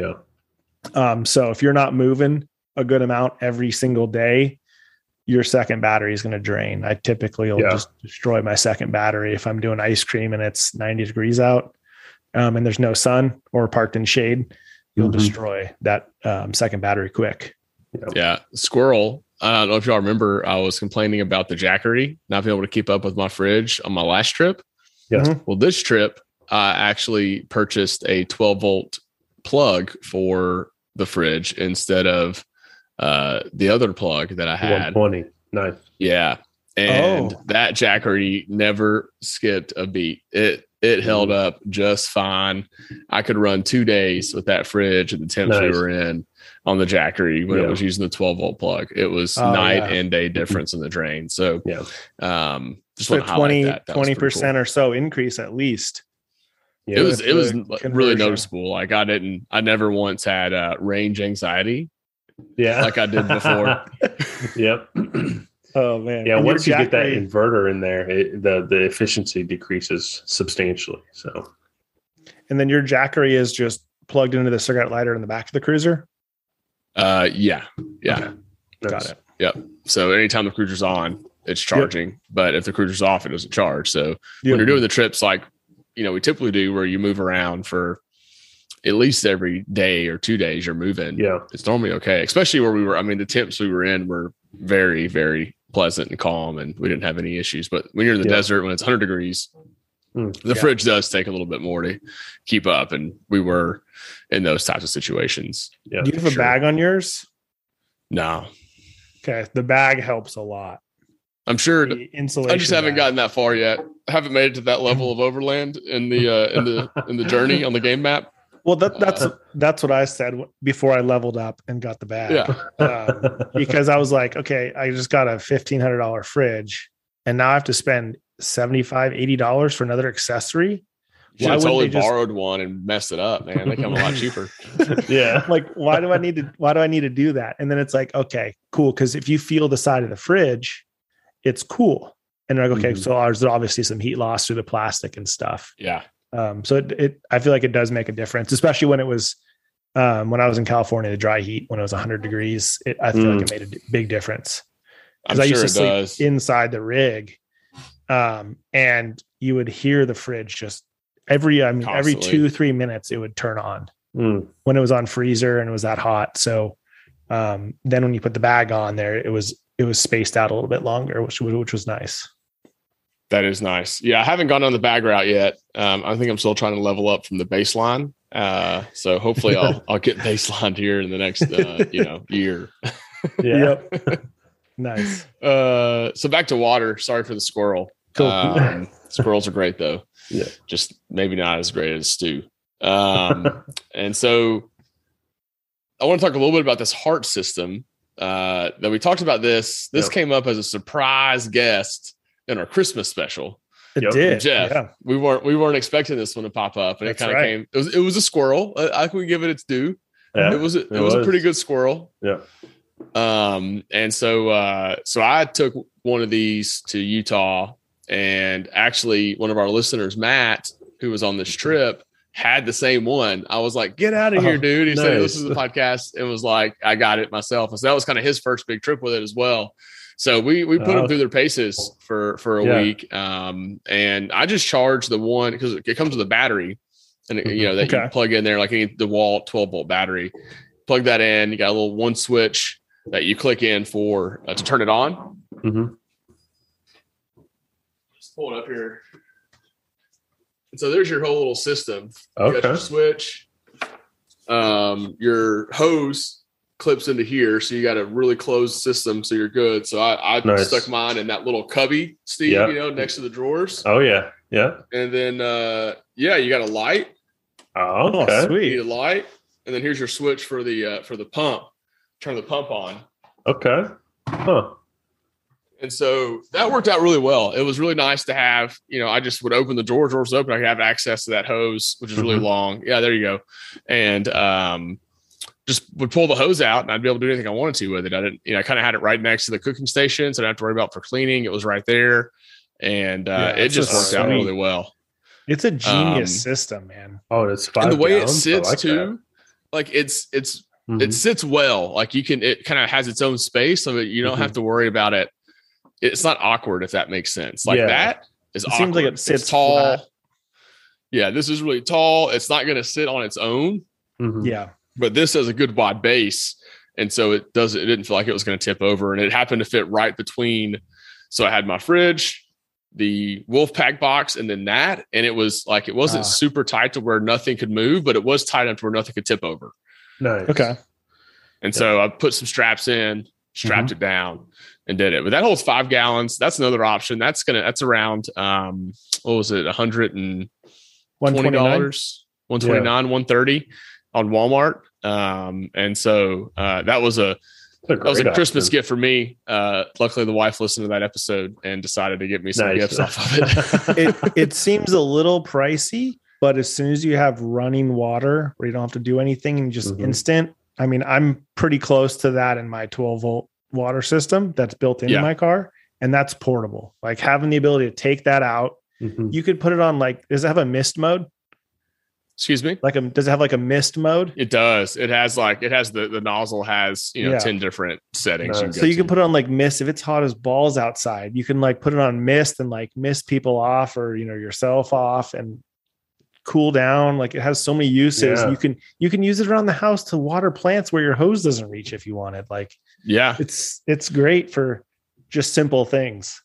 Speaker 3: So if you're not moving a good amount every single day, your second battery is going to drain. I typically will just destroy my second battery if I'm doing ice cream and it's 90 degrees out and there's no sun or parked in shade. You'll destroy that second battery quick.
Speaker 1: Squirrel. I don't know if y'all remember, I was complaining about the Jackery not being able to keep up with my fridge on my last trip. Well, this trip, I actually purchased a 12-volt plug for the fridge instead of the other plug that I had.
Speaker 2: 120. Nice.
Speaker 1: Yeah. And that Jackery never skipped a beat. It held up just fine. I could run 2 days with that fridge at the temps we were in on the Jackery when it was using the 12-volt plug. It was night and day difference in the drain. So just
Speaker 3: want to highlight that. 20% cool. or so increase at least.
Speaker 1: It was really noticeable. Like I never once had range anxiety. Like I did before.
Speaker 3: Oh man.
Speaker 2: Yeah. And once you get that inverter in there, the efficiency decreases substantially. So,
Speaker 3: and then your Jackery is just plugged into the cigarette lighter in the back of the cruiser.
Speaker 1: Okay.
Speaker 3: Got it.
Speaker 1: Yep. So anytime the cruiser's on, it's charging, but if the cruiser's off, it doesn't charge. So when you're doing the trips, like, we typically do where you move around for at least every day or 2 days you're moving. It's normally okay, especially where we were. I mean, the temps we were in were very, very pleasant and calm, and we didn't have any issues. But when you're in the desert, when it's 100 degrees, the fridge does take a little bit more to keep up. And we were in those types of situations.
Speaker 3: Do you have a bag on yours?
Speaker 1: No.
Speaker 3: Okay. The bag helps a lot.
Speaker 1: I'm sure. I just haven't gotten that far yet. I haven't made it to that level of overland in the journey on the game map.
Speaker 3: Well, that's what I said before I leveled up and got the bag. Because I was like, okay, I just got a $1,500 fridge, and now I have to spend $75-$80 for another accessory.
Speaker 1: You should have totally borrowed one and messed it up, man. They come a lot cheaper.
Speaker 3: Like, why do I need to do that? And then it's like, okay, cool. Because if you feel the side of the fridge, it's cool. And they're like, okay, so there's obviously some heat loss through the plastic and stuff. So I feel like it does make a difference, especially when it was when I was in California, the dry heat, when it was 100 degrees. I feel like it made a big difference. Because I used to sleep inside the rig, and you would hear the fridge just every 2-3 minutes it would turn on when it was on freezer and it was that hot. So then when you put the bag on there, it was spaced out a little bit longer, which was nice.
Speaker 1: That is nice. Yeah, I haven't gone on the bag route yet. I think I'm still trying to level up from the baseline. So hopefully I'll get baseline here in the next year.
Speaker 3: Yep. Nice.
Speaker 1: So back to water. Sorry for the squirrel. Cool. Squirrels are great though.
Speaker 2: Yeah.
Speaker 1: Just maybe not as great as Stu. And so I want to talk a little bit about this heart system. That we talked about this. This came up as a surprise guest in our Christmas special.
Speaker 3: It did.
Speaker 1: Jeff. Yeah. We weren't expecting this one to pop up, and it kind of came. It was a squirrel. I can give it its due. Yeah, it was a pretty good squirrel.
Speaker 2: Yeah.
Speaker 1: And so I took one of these to Utah, and actually one of our listeners, Matt, who was on this trip, had the same one. I was like, "Get out of here, dude!" He said, "This is the podcast," and was like, "I got it myself." And so that was kind of his first big trip with it as well. So we put them through their paces for a week, and I just charged the one because it comes with a battery, and you plug in there like any DeWalt 12-volt battery. Plug that in. You got a little one switch that you click in for to turn it on.
Speaker 2: Mm-hmm.
Speaker 1: Just pull it up here. And so there's your whole little system. You got your switch. Your hose clips into here, so you got a really closed system, so you're good. So I stuck mine in that little cubby, Steve, next to the drawers.
Speaker 2: Oh yeah.
Speaker 1: And then you got a light.
Speaker 2: Oh, okay.
Speaker 3: Sweet.
Speaker 1: You need a light, and then here's your switch for the pump. Turn the pump on.
Speaker 2: Okay. Huh.
Speaker 1: And so that worked out really well. It was really nice to have, I just would open the drawers open. I could have access to that hose, which is really long. Yeah, there you go. And just would pull the hose out and I'd be able to do anything I wanted to with it. I didn't, I kind of had it right next to the cooking station, so I didn't have to worry about for cleaning. It was right there. And it just worked out really well.
Speaker 3: It's a genius system, man.
Speaker 2: Oh, it's 5
Speaker 1: And the way
Speaker 2: gallons?
Speaker 1: it sits
Speaker 2: like
Speaker 1: too, like it sits well. Like it kind of has its own space, so that you don't have to worry about it. It's not awkward, if that makes sense. Like that is awkward.
Speaker 3: Seems like it sits
Speaker 1: tall.
Speaker 3: flat.
Speaker 1: Yeah, this is really tall. It's not going to sit on its own.
Speaker 2: Mm-hmm.
Speaker 3: Yeah.
Speaker 1: But this has a good wide base. And so it didn't feel like it was going to tip over. And it happened to fit right between. So I had my fridge, the Wolfpack box, and then that. And it was like, it wasn't super tight to where nothing could move, but it was tight enough to where nothing could tip over.
Speaker 2: Nice.
Speaker 3: Okay.
Speaker 1: And so I put some straps in, strapped it down, and did it. But that holds 5 gallons. That's another option. That's around what was it? $120, $129, $130 on Walmart. And so that was a Christmas gift for me. Luckily the wife listened to that episode and decided to get me some gifts off of
Speaker 3: it. It seems a little pricey, but as soon as you have running water where you don't have to do anything and just instant, I mean, I'm pretty close to that in my 12-volt water system that's built into my car, and that's portable. Like having the ability to take that out, you could put it on does it have a mist mode?
Speaker 1: Excuse me?
Speaker 3: Does it have like a mist mode?
Speaker 1: It does. It has the nozzle has 10 different settings.
Speaker 3: So you can put it on mist. If it's hot as balls outside, you can put it on mist and mist people off or yourself off and cool down. It has so many uses. You can use it around the house to water plants where your hose doesn't reach if you want it. It's great for just simple things.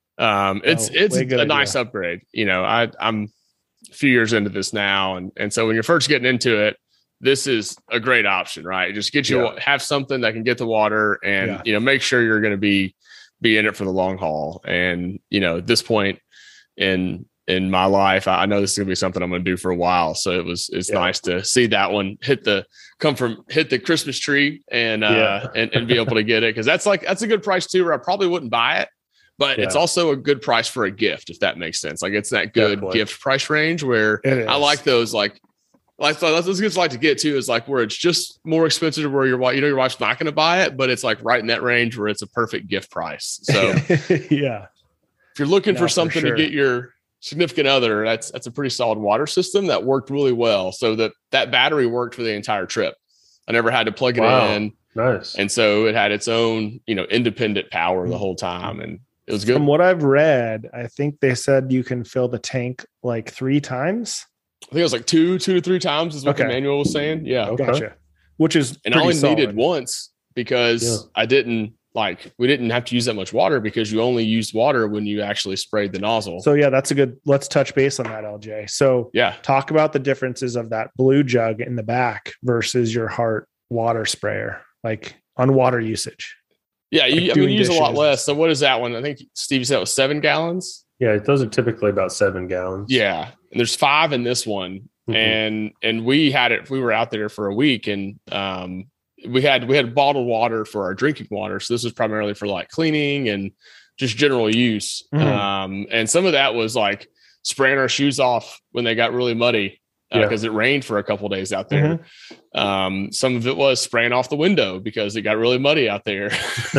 Speaker 1: It's a nice upgrade. I'm a few years into this now, and so when you're first getting into it, this is a great option, right? Just get have something that can get the water and make sure you're going to be in it for the long haul. And at this point in my life, I know this is gonna be something I'm gonna do for a while. So it's nice to see that one hit the Christmas tree and be able to get it, because that's a good price too, where I probably wouldn't buy it. But it's also a good price for a gift, if that makes sense. It's that good gift price range where I like those. That's what I like to get to, is where it's just more expensive to where your wife's not going to buy it, but it's right in that range where it's a perfect gift price. So if you're looking for something to get your significant other, that's a pretty solid water system that worked really well. So that battery worked for the entire trip. I never had to plug it in.
Speaker 2: Nice.
Speaker 1: And so it had its own, independent power the whole time. And it was good.
Speaker 3: From what I've read, I think they said you can fill the tank 3 times.
Speaker 1: I think it was 2 to 3 times is what the manual was saying. Yeah.
Speaker 3: Gotcha. Which is
Speaker 1: and I only needed once because I didn't like we didn't have to use that much water because you only used water when you actually sprayed the nozzle.
Speaker 3: So yeah, that's a good, let's touch base on that, LJ. So
Speaker 1: yeah,
Speaker 3: talk about the differences of that blue jug in the back versus your Hart water sprayer, like on water usage.
Speaker 1: Yeah. You use a lot less. So what is that one? I think Steve said it was 7 gallons.
Speaker 2: Yeah. Those are typically about 7 gallons.
Speaker 1: Yeah. And there's 5 in this one. Mm-hmm. And we had it, we were out there for a week, and we had bottled water for our drinking water. So this was primarily for like cleaning and just general use. Mm-hmm. And some of that was like spraying our shoes off when they got really muddy because it rained for a couple of days out there. Mm-hmm. Some of it was spraying off the window because it got really muddy out there.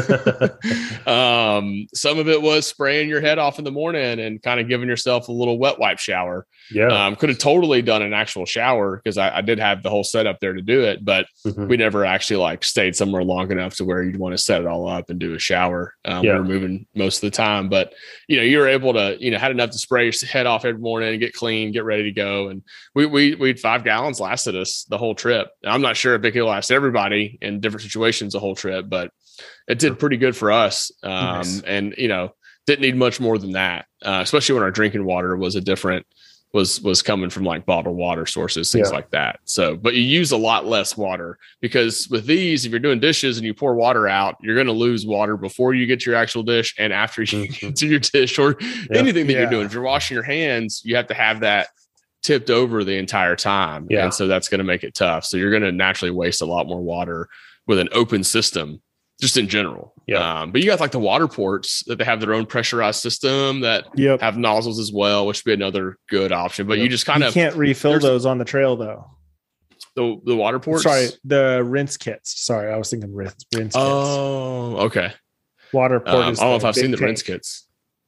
Speaker 1: Some of it was spraying your head off in the morning and kind of giving yourself a little wet wipe shower. Yeah. Could have totally done an actual shower because I did have the whole setup there to do it, but we never actually like stayed somewhere long enough to where you'd want to set it all up and do a shower. We were moving most of the time, but you were able to, had enough to spray your head off every morning and get clean, get ready to go. And we'd 5 gallons lasted us the whole trip. I'm not sure if it could last everybody in different situations the whole trip, but it did pretty good for us. Nice. And, didn't need much more than that, especially when our drinking water was was coming from like bottled water sources, things like that. So, but you use a lot less water because with these, if you're doing dishes and you pour water out, you're going to lose water before you get to your actual dish and after you get to your dish or anything that you're doing. If you're washing your hands, you have to have that tipped over the entire time. Yeah. And so that's going to make it tough. So you're going to naturally waste a lot more water with an open system, just in general. Yeah. But you got like the water ports that they have their own pressurized system that have nozzles as well, which would be another good option. But you just kind of
Speaker 3: can't refill those on the trail though.
Speaker 1: The water ports?
Speaker 3: Sorry, the rinse kits. Sorry, I was thinking rinse kits.
Speaker 1: Oh, okay.
Speaker 3: Water port
Speaker 1: I don't know if I've seen the rinse kits.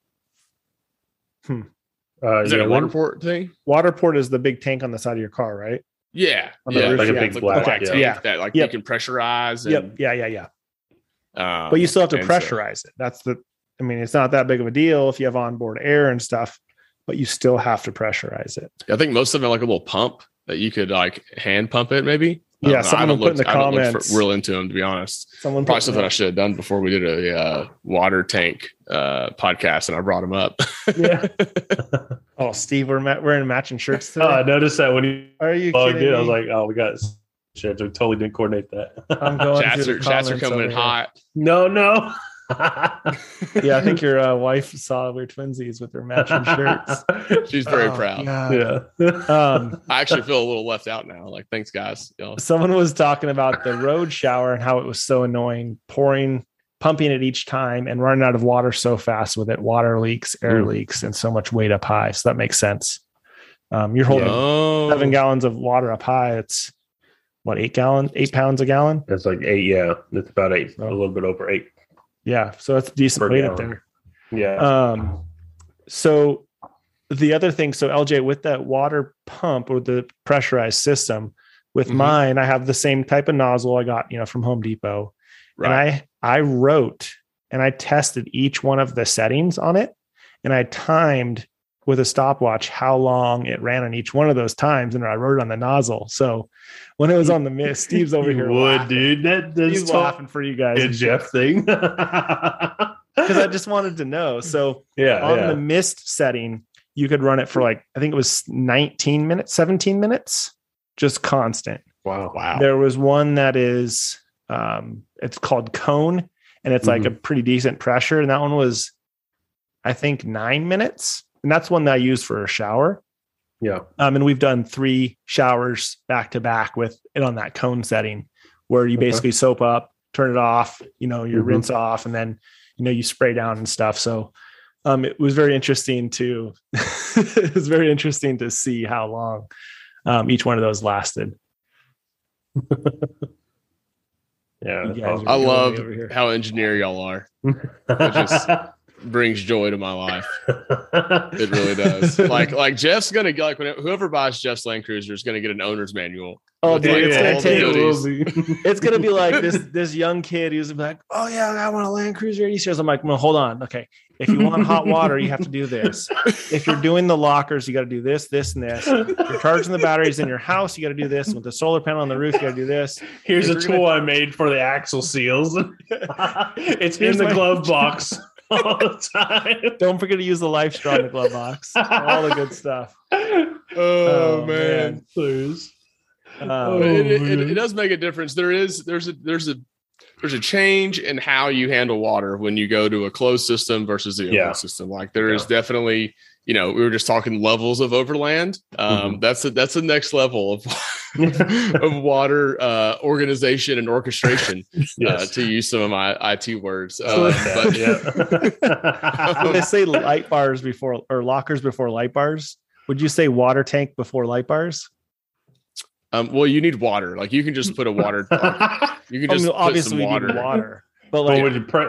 Speaker 1: Is that a water port thing?
Speaker 3: Water port is the big tank on the side of your car, right?
Speaker 1: Yeah.
Speaker 2: Like a big black
Speaker 1: tank that like you can pressurize. And,
Speaker 3: Yeah. But you still have to pressurize it. It's not that big of a deal if you have onboard air and stuff, but you still have to pressurize it.
Speaker 1: I think most of them are like a little pump that you could like hand pump it maybe.
Speaker 3: Yeah, someone put in the comments.
Speaker 1: Real into them, to be honest. Probably something I should have done before we did a water tank podcast, and I brought them up.
Speaker 3: Yeah. Oh, Steve, we're wearing matching shirts today.
Speaker 2: Oh, I noticed that when you
Speaker 3: logged in.
Speaker 2: I was like, oh, we got shirts. We totally didn't coordinate that.
Speaker 3: I'm going.
Speaker 1: Chats are coming in hot.
Speaker 2: No.
Speaker 3: Yeah, I think your wife saw we're twinsies with their matching shirts.
Speaker 1: She's very proud.
Speaker 3: God.
Speaker 1: Yeah. I actually feel a little left out now. Like, thanks, guys.
Speaker 3: Someone was talking about the road shower and how it was so annoying, pumping it each time and running out of water so fast with it. Water leaks, air leaks, and so much weight up high. So that makes sense. You're holding 7 gallons of water up high. It's what, 8 pounds a gallon?
Speaker 2: That's like 8. Yeah. It's about 8, a little bit over 8.
Speaker 3: Yeah, so it's a decent weight up there.
Speaker 2: Yeah.
Speaker 3: So the other thing, so LJ, with that water pump or the pressurized system, with mine, I have the same type of nozzle I got, from Home Depot. Right. And I wrote and I tested each one of the settings on it, and I timed with a stopwatch how long it ran on each one of those times, and I wrote it on the nozzle. So when it was on the mist, Steve's over here laughing.
Speaker 2: Dude,
Speaker 3: that's laughing for you guys.
Speaker 2: Good Jeff thing.
Speaker 3: Because I just wanted to know. So on the mist setting, you could run it for I think it was 17 minutes, just constant.
Speaker 2: Wow.
Speaker 3: There was one that is, it's called Cone, and it's like a pretty decent pressure. And that one was, I think, 9 minutes. And that's one that I use for a shower.
Speaker 2: Yeah.
Speaker 3: And we've done 3 showers back to back with it on that Cone setting, where you basically soap up, turn it off, you rinse off, and then, you spray down and stuff. So it was very interesting to see how long each one of those lasted.
Speaker 2: Yeah.
Speaker 1: I love how engineer y'all are. brings joy to my life. It really does. Like Jeff's gonna get, like, whoever buys Jeff's Land Cruiser is gonna get an owner's manual.
Speaker 3: Oh, dude, it's gonna be like this young kid who's like, oh yeah, I want a Land Cruiser 80 series. I'm like, well, hold on, okay. If you want hot water, you have to do this. If you're doing the lockers, you got to do this, this, and this. If you're charging the batteries in your house, you got to do this. With the solar panel on the roof, you got to do this.
Speaker 2: Here's a tool I made for the axle seals. It's in the glove box all the time.
Speaker 3: Don't forget to use the life straw in the glove box. All the good stuff.
Speaker 1: Oh man,
Speaker 2: please.
Speaker 1: It does make a difference. There's a change in how you handle water when you go to a closed system versus the open system. Like there is definitely, we were just talking levels of overland. That's the next level of water organization and orchestration. To use some of my IT words. But
Speaker 3: when they say light bars before or lockers before light bars, would you say water tank before light bars?
Speaker 1: Well, you need water. Like you can just put a water. You can just
Speaker 3: obviously
Speaker 1: put some water.
Speaker 3: Need water, but like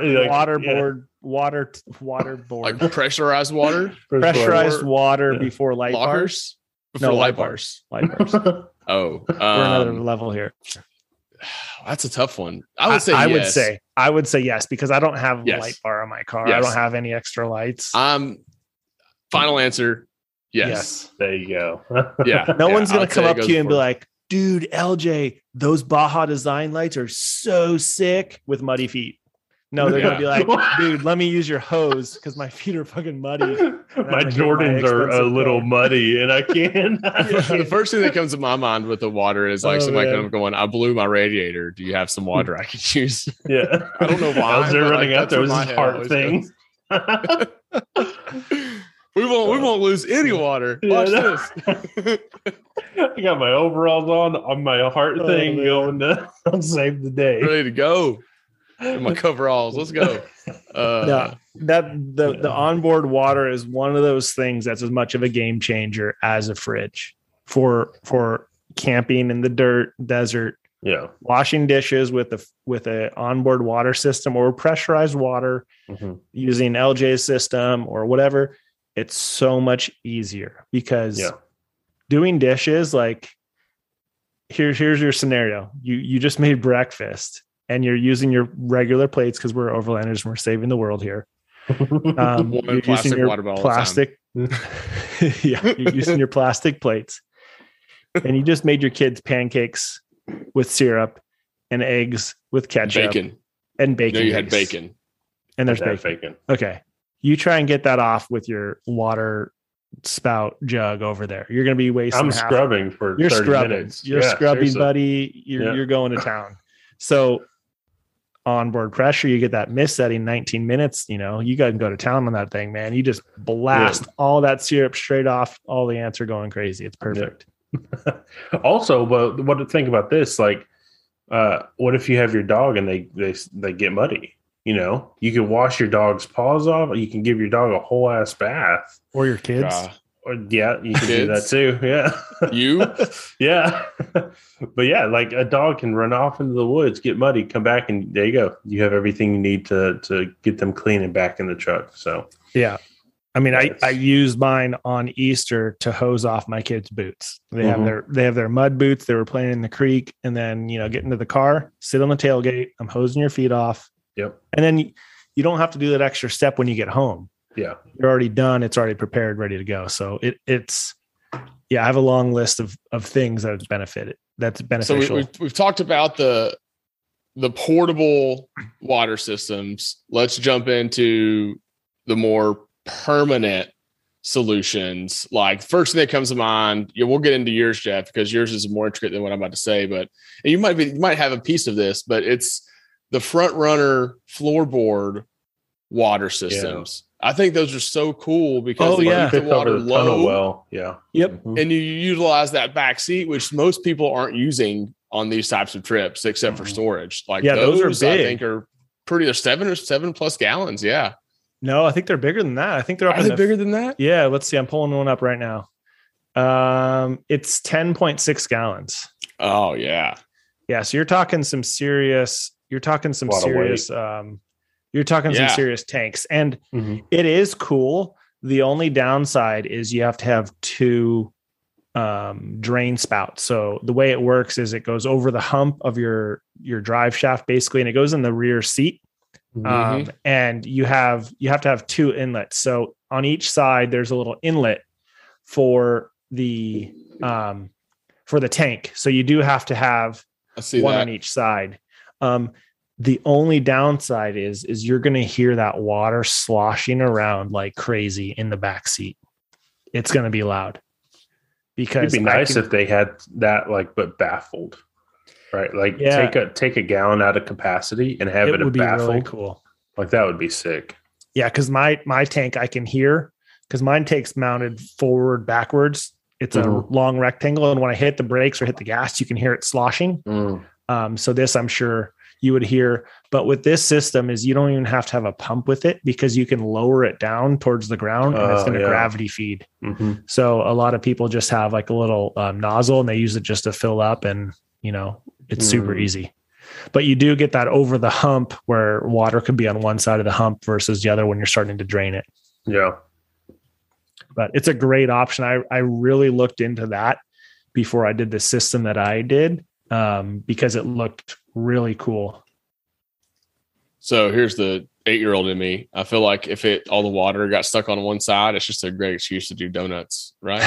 Speaker 3: water board,
Speaker 1: like pressurized water,
Speaker 3: water before light
Speaker 1: lockers?
Speaker 3: Bars.
Speaker 1: Before light bars.
Speaker 3: Light bars.
Speaker 1: Oh,
Speaker 3: we're another level here.
Speaker 1: That's a tough one. I would say.
Speaker 3: I would say yes because I don't have a light bar on my car. Yes. I don't have any extra lights.
Speaker 1: Final answer. Yes.
Speaker 2: There you go.
Speaker 3: No one's going to come up to you and be like, dude, LJ, those Baja Design lights are so sick with muddy feet. No, they're going to be like, dude, let me use your hose because my feet are fucking muddy.
Speaker 2: My Jordans are a little muddy and I can't.
Speaker 1: The first thing that comes to my mind with the water is like somebody kind of going, I blew my radiator. Do you have some water I could use?
Speaker 2: Yeah.
Speaker 1: I don't know why.
Speaker 2: They're running out there with this heart thing.
Speaker 1: We won't lose any water. Watch this.
Speaker 2: I got my overalls on my heart thing going to save the day.
Speaker 1: Ready to go. My coveralls. Let's go.
Speaker 3: The onboard water is one of those things that's as much of a game changer as a fridge for camping in the dirt desert.
Speaker 2: Yeah,
Speaker 3: washing dishes with a onboard water system or pressurized water using LJ's system or whatever. It's so much easier because doing dishes, like here's your scenario. You just made breakfast and you're using your regular plates because we're overlanders and we're saving the world here. You're using your plastic. You're using your plastic plates and you just made your kids pancakes with syrup and eggs with ketchup and bacon.
Speaker 1: No, you had bacon
Speaker 3: and there's bacon. Okay. You try and get that off with your water spout jug over there. You're going to be wasting.
Speaker 2: I'm scrubbing for 30 minutes.
Speaker 3: You're scrubbing, seriously. Buddy. You're going to town. So onboard pressure, you get that mist setting 19 minutes. You got to go to town on that thing, man. You just blast all that syrup straight off. All the ants are going crazy. It's perfect.
Speaker 2: Yeah. Also, but what to think about this? Like, what if you have your dog and they get muddy? You can wash your dog's paws off. You can give your dog a whole ass bath,
Speaker 3: or your kids.
Speaker 2: You can do that too. Yeah,
Speaker 1: you.
Speaker 2: Yeah, but yeah, like a dog can run off into the woods, get muddy, come back, and there you go. You have everything you need to get them clean and back in the truck. So
Speaker 3: yeah, I mean, I used mine on Easter to hose off my kids' boots. They have their mud boots. They were playing in the creek, and then get into the car, sit on the tailgate. I'm hosing your feet off.
Speaker 2: Yep.
Speaker 3: And then you don't have to do that extra step when you get home.
Speaker 2: Yeah.
Speaker 3: You're already done. It's already prepared, ready to go. So it's I have a long list of things that's beneficial.
Speaker 1: So we've talked about the portable water systems. Let's jump into the more permanent solutions. Like first thing that comes to mind, we'll get into yours, Jeff, because yours is more intricate than what I'm about to say, but you might have a piece of this, but it's the front runner floorboard water systems. Yeah. I think those are so cool because they keep the water low.
Speaker 2: Well, yeah.
Speaker 3: Yep.
Speaker 1: And you utilize that back seat, which most people aren't using on these types of trips, except for storage. Like those are big. I think are pretty. They're 7 plus gallons. Yeah.
Speaker 3: No, I think they're bigger than that. I think they're up.
Speaker 1: Are they bigger than that?
Speaker 3: Yeah. Let's see. I'm pulling one up right now. It's 10.6 gallons.
Speaker 1: Oh yeah.
Speaker 3: Yeah. So you're talking some serious. You're talking some serious tanks, and it is cool. The only downside is you have to have 2 drain spouts. So the way it works is it goes over the hump of your drive shaft basically, and it goes in the rear seat. And you have to have 2 inlets. So on each side, there's a little inlet for the tank. So you do have to have one on each side. The only downside is you're going to hear that water sloshing around like crazy in the back seat. It's going to be loud. Because
Speaker 2: it'd be nice if they had that, like, but baffled, right? Like take a gallon out of capacity and have it baffled. Really cool. Like that would be sick.
Speaker 3: Yeah, because my tank I can hear, because mine take's mounted forward backwards. It's a long rectangle, and when I hit the brakes or hit the gas, you can hear it sloshing. So this I'm sure you would hear, but with this system is you don't even have to have a pump with it, because you can lower it down towards the ground and it's going to gravity feed. So a lot of people just have like a little nozzle and they use it just to fill up, and it's super easy. But you do get that over the hump where water could be on one side of the hump versus the other when you're starting to drain it.
Speaker 2: Yeah.
Speaker 3: But it's a great option. I really looked into that before I did the system that I did, because it looked really cool.
Speaker 1: So here's the 8-year-old in me. I feel like if all the water got stuck on one side, it's just a great excuse to do donuts, right?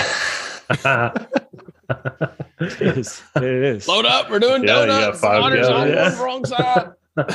Speaker 3: It is.
Speaker 1: Load up. We're doing donuts. Water's on the wrong side.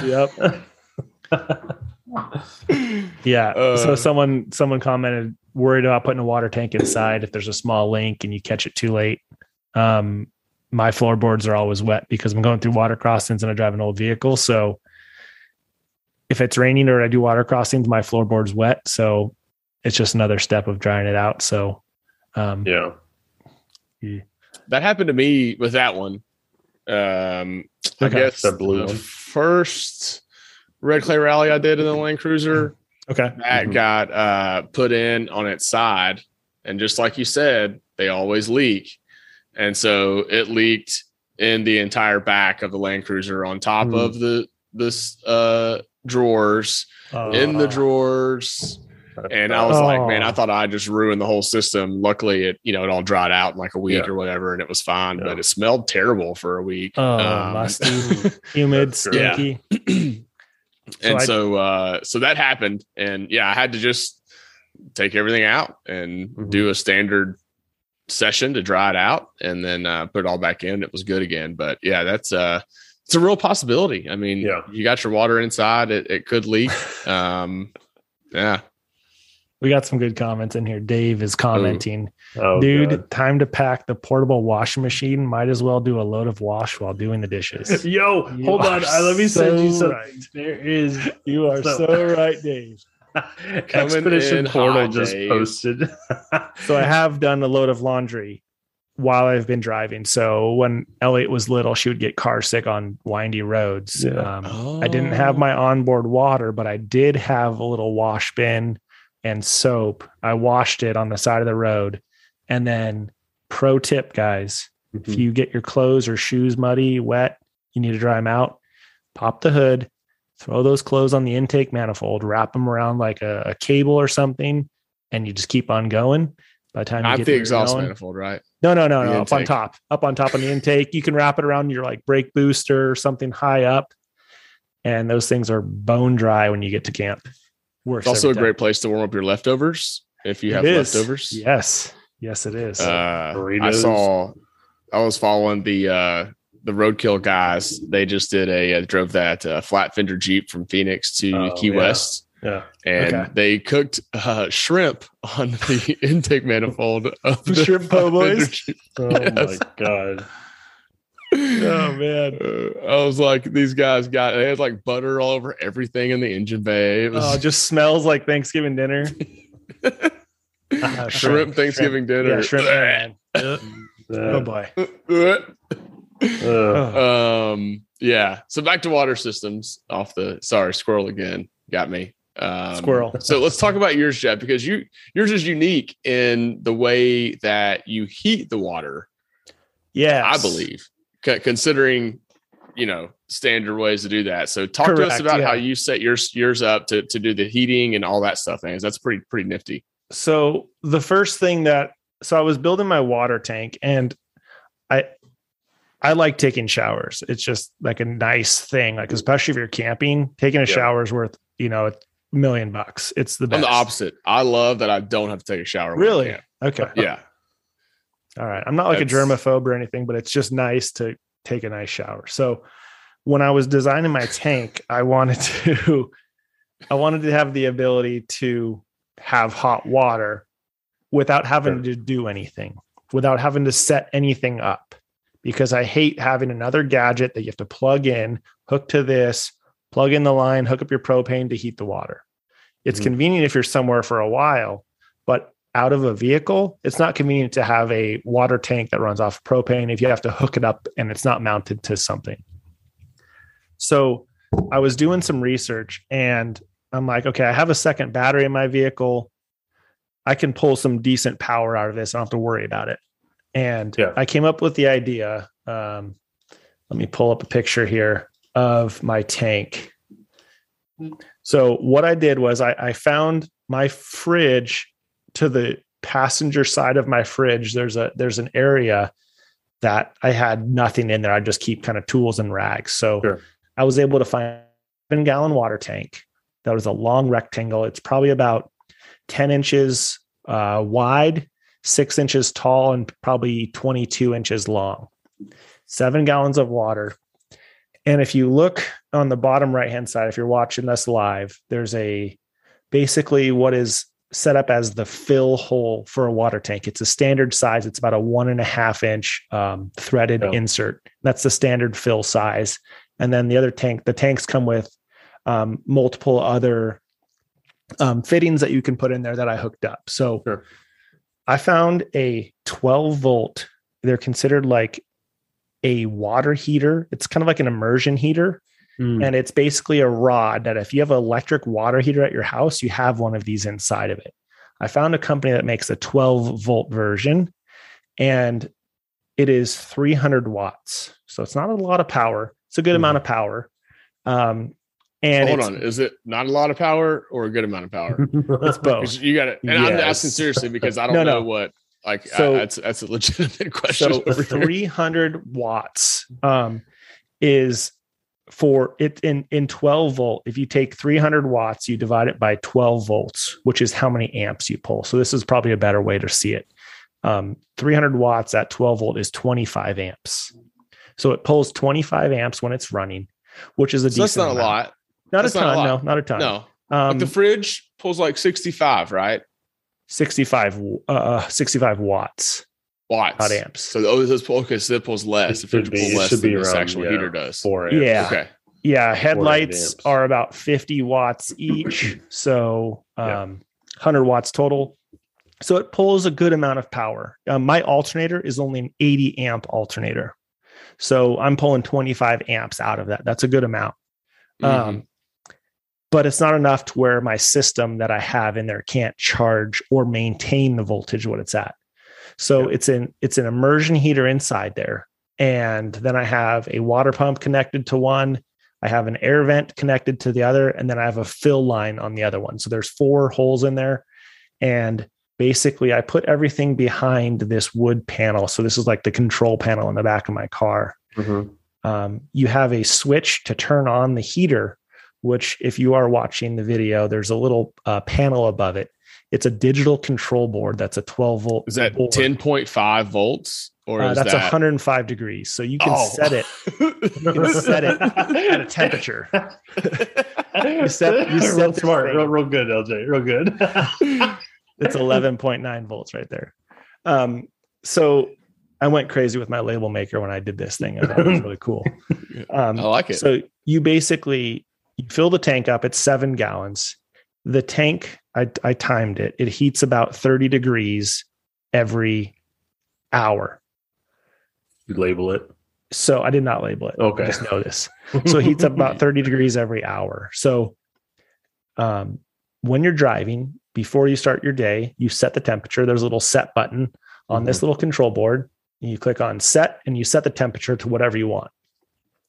Speaker 3: Yep. So someone commented, worried about putting a water tank inside if there's a small leak and you catch it too late. My floorboards are always wet because I'm going through water crossings and I drive an old vehicle. So if it's raining or I do water crossings, my floorboard's wet. So it's just another step of drying it out. So,
Speaker 1: that happened to me with that one. I guess the blue one. First red clay rally I did in the Land Cruiser.
Speaker 3: Okay.
Speaker 1: That got put in on its side. And just like you said, they always leak. And so it leaked in the entire back of the Land Cruiser on top of the drawers, in the drawers. And I was like, man, I thought I just ruined the whole system. Luckily, it all dried out in like a week or whatever, and it was fine. But it smelled terrible for a week.
Speaker 3: Musty, humid, stinky.
Speaker 1: And so that happened, and I had to just take everything out and do a standard session to dry it out, and then put it all back in. It was good again. But that's it's a real possibility. I mean, you got your water inside, it could leak.
Speaker 3: We got some good comments in here. Dave is commenting, dude, God. Time to pack the portable washing machine. Might as well do a load of wash while doing the dishes.
Speaker 2: Yo, hold on. Let me send you something.
Speaker 3: Right. You are so right, Dave.
Speaker 2: Expedition Portal just posted.
Speaker 3: So I have done a load of laundry while I've been driving. So when Elliot was little, she would get car sick on windy roads. I didn't have my onboard water, but I did have a little wash bin and soap. I washed it on the side of the road. And then pro tip, guys, if you get your clothes or shoes muddy, wet, you need to dry them out, pop the hood, throw those clothes on the intake manifold, wrap them around like a cable or something, and you just keep on going. By the time you get
Speaker 1: the exhaust manifold, right?
Speaker 3: No. Up on top on the intake. You can wrap it around your like brake booster or something high up. And those things are bone dry when you get to camp.
Speaker 1: It's also a great place to warm up your leftovers if you have leftovers.
Speaker 3: Yes, it is.
Speaker 1: I was following the Roadkill guys. They just drove that flat fender Jeep from Phoenix to Key West.
Speaker 2: Yeah.
Speaker 1: And they cooked shrimp on the intake manifold of the
Speaker 3: shrimp po' boys.
Speaker 2: My God.
Speaker 3: Oh man.
Speaker 1: I was like, these guys they had like butter all over everything in the engine bay. It was,
Speaker 3: it just smells like Thanksgiving dinner.
Speaker 1: Shrimp Thanksgiving dinner.
Speaker 3: Yeah, shrimp. Oh boy.
Speaker 1: So back to water systems squirrel again. Got me.
Speaker 3: Squirrel.
Speaker 1: So let's talk about yours, Jeff, because yours is unique in the way that you heat the water.
Speaker 3: Yeah,
Speaker 1: I believe, considering standard ways to do that. So talk to us about how you set yours up to do the heating and all that stuff, man. That's pretty nifty.
Speaker 3: So the first thing so I was building my water tank, and I like taking showers. It's just like a nice thing. Like, especially if you're camping, taking a shower is worth, $1 million. It's the best.
Speaker 1: I'm the opposite. I love that I don't have to take a shower.
Speaker 3: Really? Okay.
Speaker 1: Yeah.
Speaker 3: All right. I'm not like a germaphobe or anything, but it's just nice to take a nice shower. So when I was designing my tank, I wanted to have the ability to have hot water without having to do anything, without having to set anything up, because I hate having another gadget that you have to plug in, hook to this, plug in the line, hook up your propane to heat the water. It's convenient if you're somewhere for a while, but out of a vehicle, it's not convenient to have a water tank that runs off propane if you have to hook it up and it's not mounted to something. So I was doing some research and I'm like, okay, I have a second battery in my vehicle. I can pull some decent power out of this. I don't have to worry about it. And I came up with the idea. Let me pull up a picture here of my tank. So what I did was I found my fridge. To the passenger side of my fridge, there's an area that I had nothing in there. I just keep kind of tools and rags. So I was able to find a 7-gallon water tank that was a long rectangle. It's probably about 10 inches wide, 6 inches tall, and probably 22 inches long. 7 gallons of water. And if you look on the bottom right-hand side, if you're watching this live, there's basically what is set up as the fill hole for a water tank. It's a standard size. It's about a 1.5 inch threaded insert. That's the standard fill size. And then the tanks come with multiple other fittings that you can put in there that I hooked up. So I found a 12 volt. They're considered like a water heater. It's kind of like an immersion heater. And it's basically a rod that if you have an electric water heater at your house, you have one of these inside of it. I found a company that makes a 12 volt version, and it is 300 watts. So it's not a lot of power. It's a good amount of power. And
Speaker 1: hold on, is it not a lot of power or a good amount of power?
Speaker 3: It's both.
Speaker 1: You got it. And I'm asking seriously because I don't know what. Like, so, that's a legitimate question.
Speaker 3: So 300 watts is for it in 12 volt. If you take 300 watts, you divide it by 12 volts, which is how many amps you pull. So this is probably a better way to see it. 300 watts at 12 volt is 25 amps. So it pulls 25 amps when it's running, which is a decent
Speaker 1: amount. That's not a lot.
Speaker 3: Not a ton. No, not a ton.
Speaker 1: No. But the fridge pulls like 65, right?
Speaker 3: 65 watts. Not amps.
Speaker 1: So it pulls less. The fridge pulls less than this actual heater does.
Speaker 2: 4 amps.
Speaker 3: Yeah.
Speaker 1: Okay.
Speaker 3: Yeah. Headlights are about 50 watts each. So 100 watts total. So it pulls a good amount of power. My alternator is only an 80 amp alternator. So I'm pulling 25 amps out of that. That's a good amount. But it's not enough to where my system that I have in there can't charge or maintain the voltage what it's at. So it's an immersion heater inside there. And then I have a water pump connected to one. I have an air vent connected to the other. And then I have a fill line on the other one. So there's 4 holes in there. And basically I put everything behind this wood panel. So this is like the control panel in the back of my car. You have a switch to turn on the heater, which if you are watching the video, there's a little panel above it. It's a digital control board. That's a 12 volt.
Speaker 1: Is that 10.5 volts or is
Speaker 3: that's
Speaker 1: that
Speaker 3: 105 degrees? So you can set it. You can set it at a temperature.
Speaker 2: you set real smart, real good, LJ, real good.
Speaker 3: It's 11.9 volts right there. So I went crazy with my label maker when I did this thing. I thought it was really cool.
Speaker 1: I like it.
Speaker 3: So you fill the tank up. It's 7 gallons. The tank, I timed it. It heats about 30 degrees every hour.
Speaker 2: You label it?
Speaker 3: So I did not label it.
Speaker 2: Okay.
Speaker 3: I just know this. So it heats up about 30 degrees every hour. So when you're driving, before you start your day, you set the temperature. There's a little set button on this little control board. You click on set and you set the temperature to whatever you want.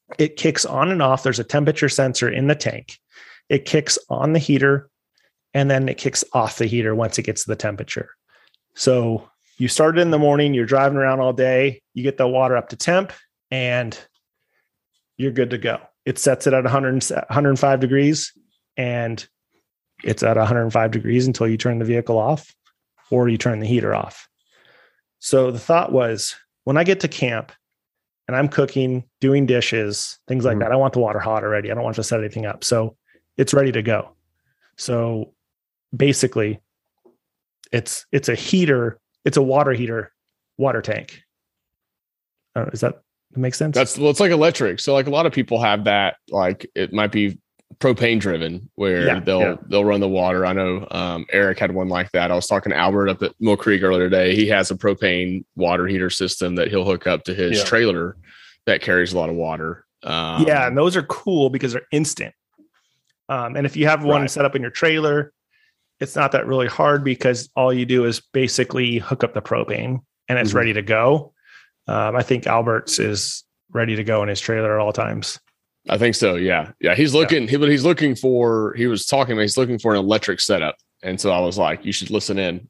Speaker 3: it kicks on and off. There's a temperature sensor in the tank. It kicks on the heater, and then it kicks off the heater once it gets to the temperature. So you start it in the morning, you're driving around all day, you get the water up to temp, and you're good to go. It sets it at 105 degrees, and it's at 105 degrees until you turn the vehicle off or you turn the heater off. So the thought was, when I get to camp and I'm cooking, doing dishes, things like that, I want the water hot already. I don't want to set anything up. So it's ready to go. So basically, it's a heater. It's a water heater, water tank. Does that make sense?
Speaker 1: It's like electric. So like a lot of people have that, like it might be propane driven where they'll run the water. I know Eric had one like that. I was talking to Albert up at Mill Creek earlier today. He has a propane water heater system that he'll hook up to his trailer that carries a lot of water.
Speaker 3: And those are cool because they're instant. And if you have one set up in your trailer, it's not that really hard because all you do is basically hook up the propane and it's ready to go. I think Albert's is ready to go in his trailer at all times.
Speaker 1: I think so. Yeah. He's looking, he was looking for an electric setup. And so I was like, you should listen in.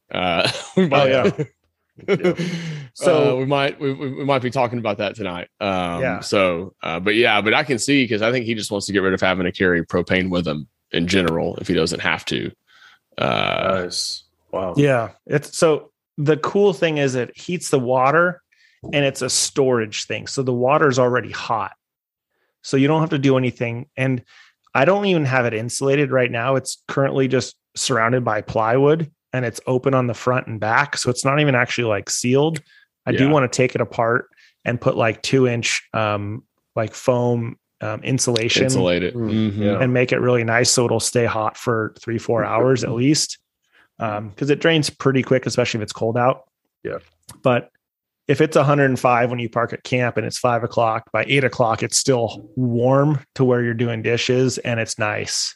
Speaker 1: So we might be talking about that tonight. But I can see, because I think he just wants to get rid of having to carry propane with him in general if he doesn't have to.
Speaker 2: Nice. Wow.
Speaker 3: Yeah. So the cool thing is it heats the water, and it's a storage thing. So the water's already hot. So you don't have to do anything. And I don't even have it insulated right now. It's currently just surrounded by plywood, and it's open on the front and back. So it's not even actually like sealed. I do want to take it apart and put like 2-inch like foam insulation.
Speaker 1: Insulate it.
Speaker 3: And make it really nice so it'll stay hot for 3-4 hours at least. Because it drains pretty quick, especially if it's cold out.
Speaker 2: Yeah.
Speaker 3: But if it's 105 when you park at camp and it's 5 o'clock, by 8 o'clock, it's still warm to where you're doing dishes, and it's nice.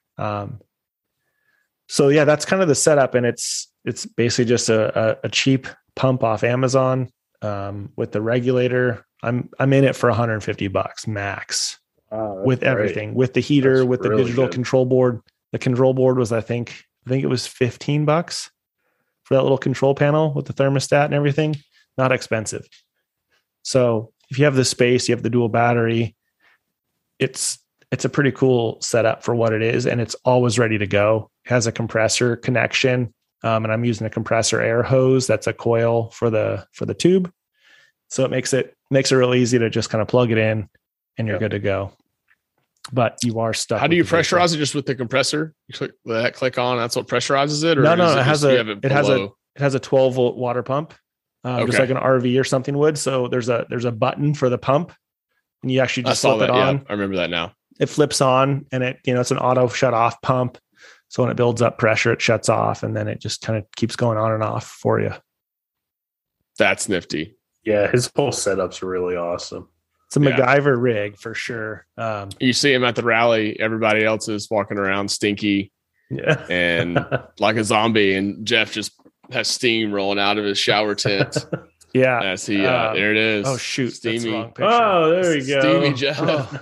Speaker 3: So yeah, that's kind of the setup. And it's basically just a cheap pump off Amazon with the regulator. I'm in it for $150 max with everything, with the heater, with the digital control board. The control board was, I think it was $15 for that little control panel with the thermostat and everything. Not expensive. So if you have the space, you have the dual battery, it's a pretty cool setup for what it is. And it's always ready to go. It has a compressor connection. And I'm using a compressor air hose. That's a coil for the tube. So it makes it really easy to just kind of plug it in and you're good to go. But you are stuck.
Speaker 1: How do you pressurize it? Just with the compressor? You click on, that's what pressurizes it? Or
Speaker 3: no, it has a 12-volt water pump. Just like an RV or something would. So there's a button for the pump, and you actually just flip it on.
Speaker 1: Yeah, I remember that now.
Speaker 3: It flips on, and it's an auto shut off pump. So when it builds up pressure, it shuts off, and then it just kind of keeps going on and off for you.
Speaker 1: That's nifty.
Speaker 2: Yeah, his whole setup's really awesome.
Speaker 3: It's a MacGyver rig for sure.
Speaker 1: You see him at the rally. Everybody else is walking around stinky and like a zombie, and Jeff just has steam rolling out of his shower tent. As he there it is.
Speaker 3: Oh shoot,
Speaker 1: steamy.
Speaker 3: That's the
Speaker 2: wrong picture. There we go.
Speaker 1: Steamy Jeff.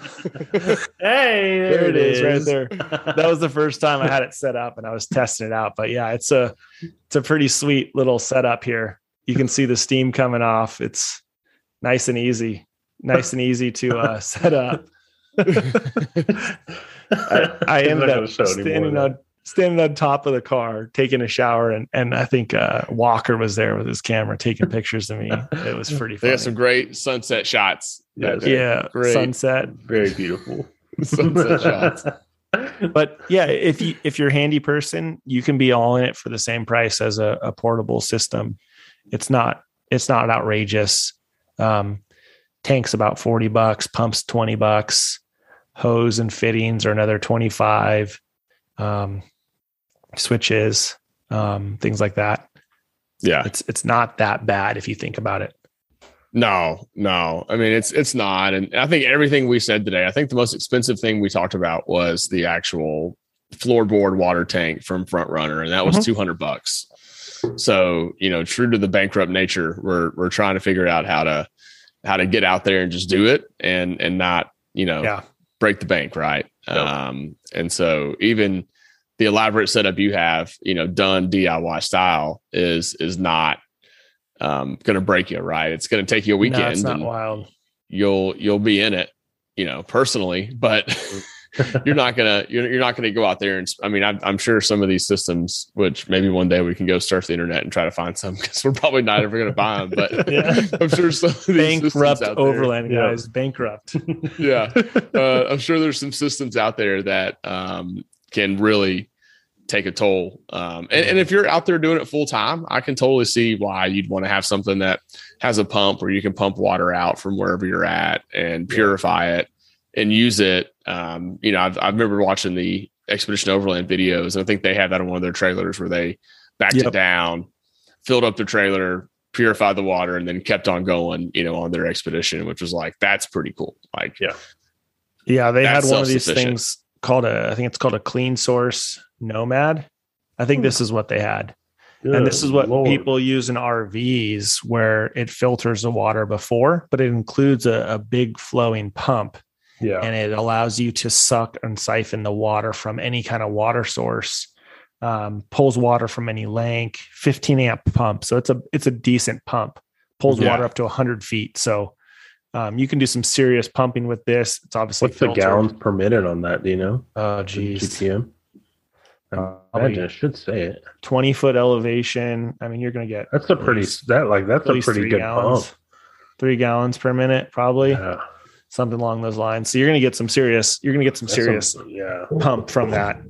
Speaker 2: Hey,
Speaker 3: there it is right there. That was the first time I had it set up and I was testing it out. But yeah, it's a pretty sweet little setup here. You can see the steam coming off. It's nice and easy to set up. I ended up standing on top of the car, taking a shower, and I think Walker was there with his camera taking pictures of me. It was pretty funny.
Speaker 1: They got some great sunset shots.
Speaker 3: Great. Sunset.
Speaker 2: Very beautiful.
Speaker 1: Sunset shots.
Speaker 3: But yeah, if you're a handy person, you can be all in it for the same price as a portable system. It's not outrageous. Tank's about $40, pumps $20, hose and fittings are another $25. Switches, things like that.
Speaker 1: Yeah.
Speaker 3: It's not that bad if you think about it.
Speaker 1: No. I mean, it's not. And I think everything we said today, I think the most expensive thing we talked about was the actual floorboard water tank from Front Runner. And that was $200. So, true to the bankrupt nature, we're trying to figure out how to get out there and just do it and not break the bank, right? Yep. And so even the elaborate setup you have, done DIY style is not going to break you, right? It's going to take you a weekend.
Speaker 3: No, it's not wild.
Speaker 1: You'll be in it, personally, but you're not gonna go out there and. I mean, I'm sure some of these systems, which maybe one day we can go surf the internet and try to find some, because we're probably not ever going to buy them. But I'm sure some of these
Speaker 3: bankrupt overland guys, bankrupt.
Speaker 1: Yeah, I'm sure there's some systems out there that can really take a toll. And if you're out there doing it full time, I can totally see why you'd want to have something that has a pump where you can pump water out from wherever you're at and purify it and use it. I remember watching the Expedition Overland videos. And I think they had that on one of their trailers where they backed it down, filled up the trailer, purified the water, and then kept on going, on their expedition, which was like, that's pretty cool. Like,
Speaker 3: yeah, they had one of these things called I think it's called a Clean Source Nomad. I think this is what they had. Good and this is what people use in RVs, where it filters the water before, but it includes a big flowing pump. Yeah. And it allows you to suck and siphon the water from any kind of water source, pulls water from any length, 15 amp pump. So it's a decent pump, pulls water up to 100 feet. So you can do some serious pumping with this. It's obviously
Speaker 2: what's filtered. The gallons per minute on that? Do you know?
Speaker 3: Oh, geez.
Speaker 2: GPM? I should say it.
Speaker 3: 20-foot elevation. I mean, you're going to get
Speaker 2: that's a pretty good
Speaker 3: gallons, pump. 3 gallons per minute, probably. Yeah. Something along those lines. So you're going to get some serious pump from that.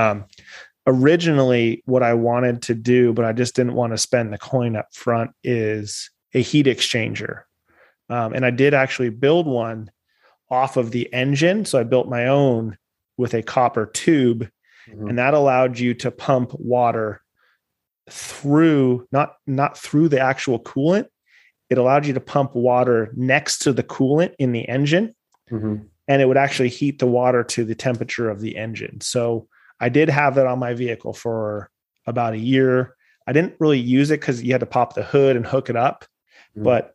Speaker 3: Originally what I wanted to do, but I just didn't want to spend the coin up front, is a heat exchanger. And I did actually build one off of the engine. So I built my own with a copper tube, and that allowed you to pump water through, not through the actual coolant. It allowed you to pump water next to the coolant in the engine, and it would actually heat the water to the temperature of the engine. So I did have that on my vehicle for about a year. I didn't really use it because you had to pop the hood and hook it up. But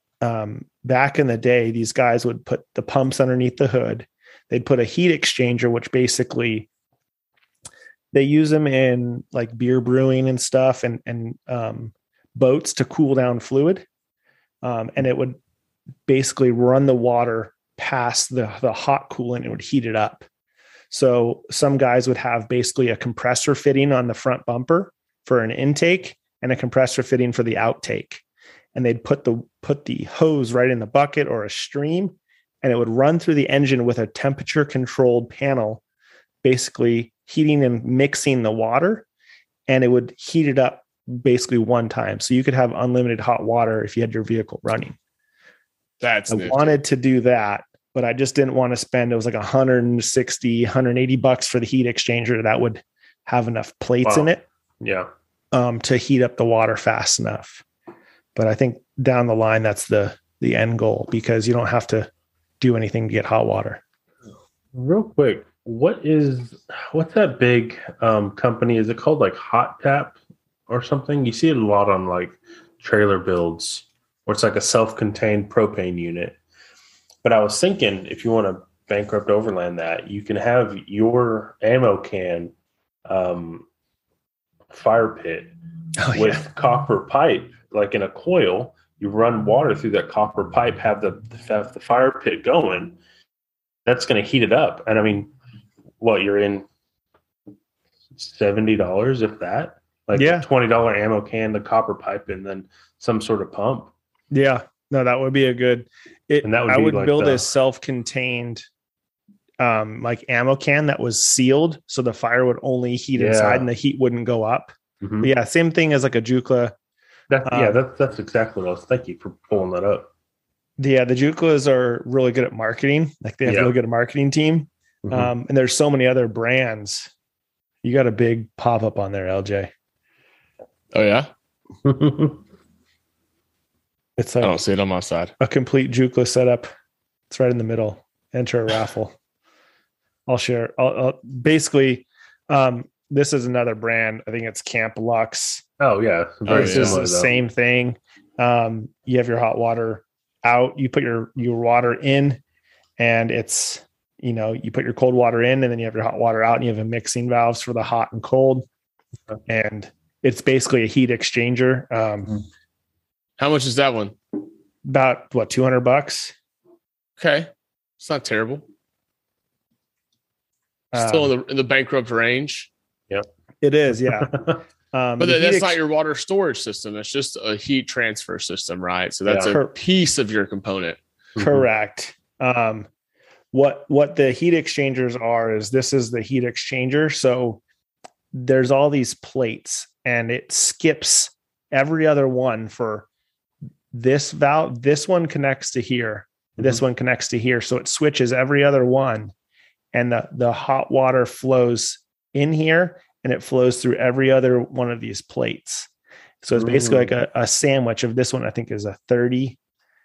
Speaker 3: back in the day, these guys would put the pumps underneath the hood. They'd put a heat exchanger, which basically they use them in like beer brewing and stuff, and boats to cool down fluid. And it would basically run the water past the hot coolant. It would heat it up. So some guys would have basically a compressor fitting on the front bumper for an intake and a compressor fitting for the outtake. And they'd put the hose right in the bucket or a stream, and it would run through the engine with a temperature controlled panel, basically heating and mixing the water, and it would heat it up basically one time. So you could have unlimited hot water if you had your vehicle running. I wanted to do that, but I just didn't want to spend, it was like $160, $180 for the heat exchanger that would have enough plates in it.
Speaker 2: Yeah.
Speaker 3: To heat up the water fast enough. But I think down the line, that's the end goal, because you don't have to do anything to get hot water.
Speaker 2: Real quick, what's that big company? Is it called like Hot Tap or something? You see it a lot on like trailer builds, where it's like a self-contained propane unit. But I was thinking, if you want to bankrupt overland that, you can have your ammo can fire pit with copper pipe, like in a coil. You run water through that copper pipe, have the fire pit going. That's going to heat it up. And I mean, you're in $70, if that? Like a $20 ammo can, the copper pipe, and then some sort of pump.
Speaker 3: Yeah. No, that would be a good. I would build a self-contained like ammo can that was sealed, so the fire would only heat inside and the heat wouldn't go up. But yeah, same thing as like a Jukla.
Speaker 2: That's exactly what I was. Thank you for pulling that up.
Speaker 3: The Juklas are really good at marketing. Like they have a really good marketing team. And there's so many other brands. You got a big pop up on there, LJ.
Speaker 1: Oh yeah.
Speaker 3: It's I
Speaker 1: don't see it on my side.
Speaker 3: A complete Jukla setup. It's right in the middle. Enter a raffle. I'll share. I'll basically, this is another brand. I think it's Camp Lux.
Speaker 2: Oh yeah.
Speaker 3: This is the same thing. You have your hot water out. You put your water in, and it's, you put your cold water in and then you have your hot water out and you have a you put your cold water in and then you have your hot water out and you have a mixing valves for the hot and cold. And it's basically a heat exchanger.
Speaker 1: How much is that one?
Speaker 3: About what, $200?
Speaker 1: Okay. It's not terrible. Still in the bankrupt range.
Speaker 2: Yep.
Speaker 3: It is. Yeah.
Speaker 1: But that's not your water storage system. That's just a heat transfer system, right? So that's a piece of your component.
Speaker 3: Correct. What the heat exchangers are is this is the heat exchanger. So there's all these plates and it skips every other one for this valve. This one connects to here. This one connects to here. So it switches every other one. And the hot water flows in here and it flows through every other one of these plates. So it's basically like a sandwich of this one, I think is a 30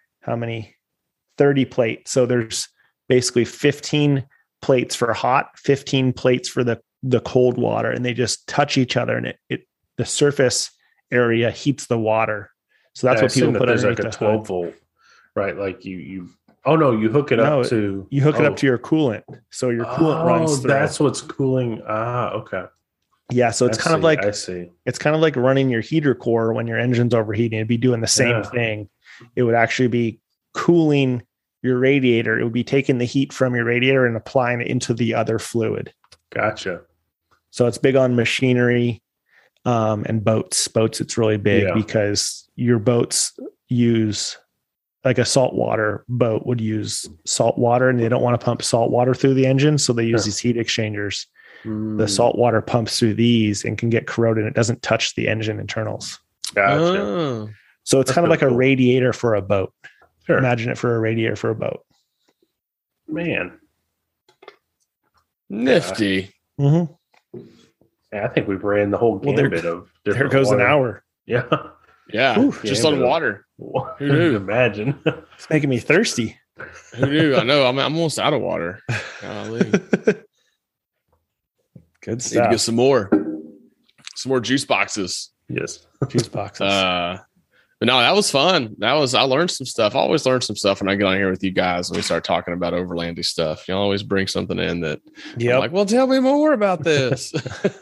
Speaker 3: plate. So there's basically 15 plates for hot, 15 plates for the cold water, and they just touch each other and the surface area heats the water. So that's what people put underneath like a 12 volt,
Speaker 2: right? Like you hook it up to
Speaker 3: your coolant. So your coolant runs through.
Speaker 2: That's what's cooling. Okay.
Speaker 3: Yeah. So it's kind of like, it's kind of like running your heater core when your engine's overheating. It'd be doing the same thing. It would actually be cooling your radiator. It would be taking the heat from your radiator and applying it into the other fluid.
Speaker 2: Gotcha.
Speaker 3: So it's big on machinery and boats. It's really big because your boats use, like a saltwater boat would use salt water, and they don't want to pump salt water through the engine. So they use these heat exchangers. The salt water pumps through these and can get corroded. It doesn't touch the engine internals.
Speaker 2: Gotcha.
Speaker 3: So it's kind of like a radiator for a boat. Sure. Imagine it for a radiator for a boat.
Speaker 2: Man.
Speaker 1: Nifty.
Speaker 2: Yeah, I think we've ran the whole gambit of different
Speaker 3: there goes
Speaker 2: water.
Speaker 3: An hour.
Speaker 2: Yeah.
Speaker 1: Yeah. Just on water.
Speaker 2: Who knew? Imagine.
Speaker 3: It's making me thirsty.
Speaker 1: Who knew? I know. I'm almost out of water.
Speaker 3: Good stuff.
Speaker 1: Need to get some more juice boxes.
Speaker 2: Yes.
Speaker 3: Juice boxes.
Speaker 1: But no, that was fun. I learned some stuff. I always learn some stuff when I get on here with you guys and we start talking about overlandy stuff. You always bring something in that I'm like, well, tell me more about this.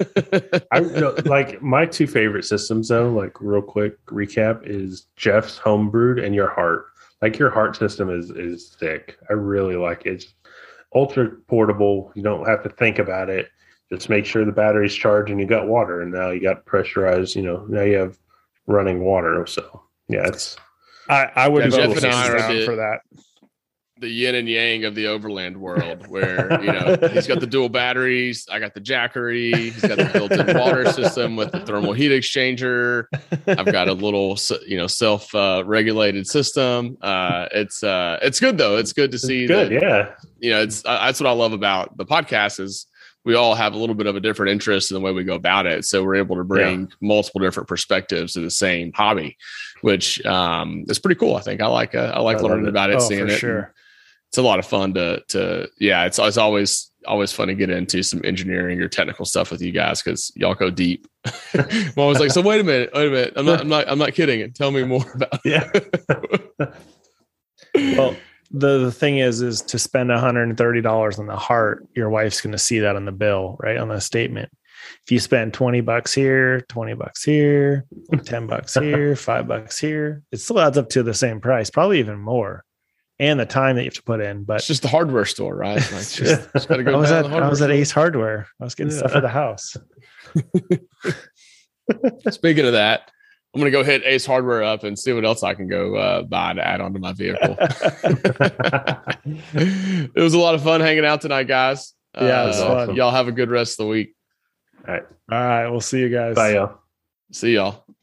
Speaker 2: Like my two favorite systems though, like real quick recap, is Jeff's Homebrewed and your Heart. Like your Heart system is thick. I really like it. It's ultra portable. You don't have to think about it. Just make sure the battery's charged and you got water, and now you got pressurized, now you have running water. So yeah, it's
Speaker 3: I would vote for that.
Speaker 1: The yin and yang of the overland world, where he's got the dual batteries, I got the Jackery, he's got the built-in water system with the thermal heat exchanger. I've got a little self regulated system. It's good though. It's good to see that.
Speaker 2: Yeah,
Speaker 1: that's what I love about the podcast is we all have a little bit of a different interest in the way we go about it. So we're able to bring multiple different perspectives to the same hobby, which is pretty cool. I think I like learning about it, seeing it.
Speaker 3: Sure.
Speaker 1: It's a lot of fun it's always fun to get into some engineering or technical stuff with you guys, because y'all go deep. I'm always like, so wait a minute. I'm not kidding. Tell me more about it.
Speaker 3: Well, the thing is to spend $130 on the Heart, your wife's going to see that on the bill, right? On the statement. If you spend $20 here, $20 here, $10 here, $5 here, it still adds up to the same price, probably even more. And the time that you have to put in, but
Speaker 1: it's just the hardware store, right? Like just gotta go.
Speaker 3: I was at Ace Hardware. I was getting stuff for the house.
Speaker 1: Speaking of that, I'm going to go hit Ace Hardware up and see what else I can go buy to add onto my vehicle. It was a lot of fun hanging out tonight, guys.
Speaker 3: Yeah, it was fun.
Speaker 1: Y'all have a good rest of the week.
Speaker 2: All right.
Speaker 3: We'll see you guys.
Speaker 2: Bye, y'all.
Speaker 1: See y'all.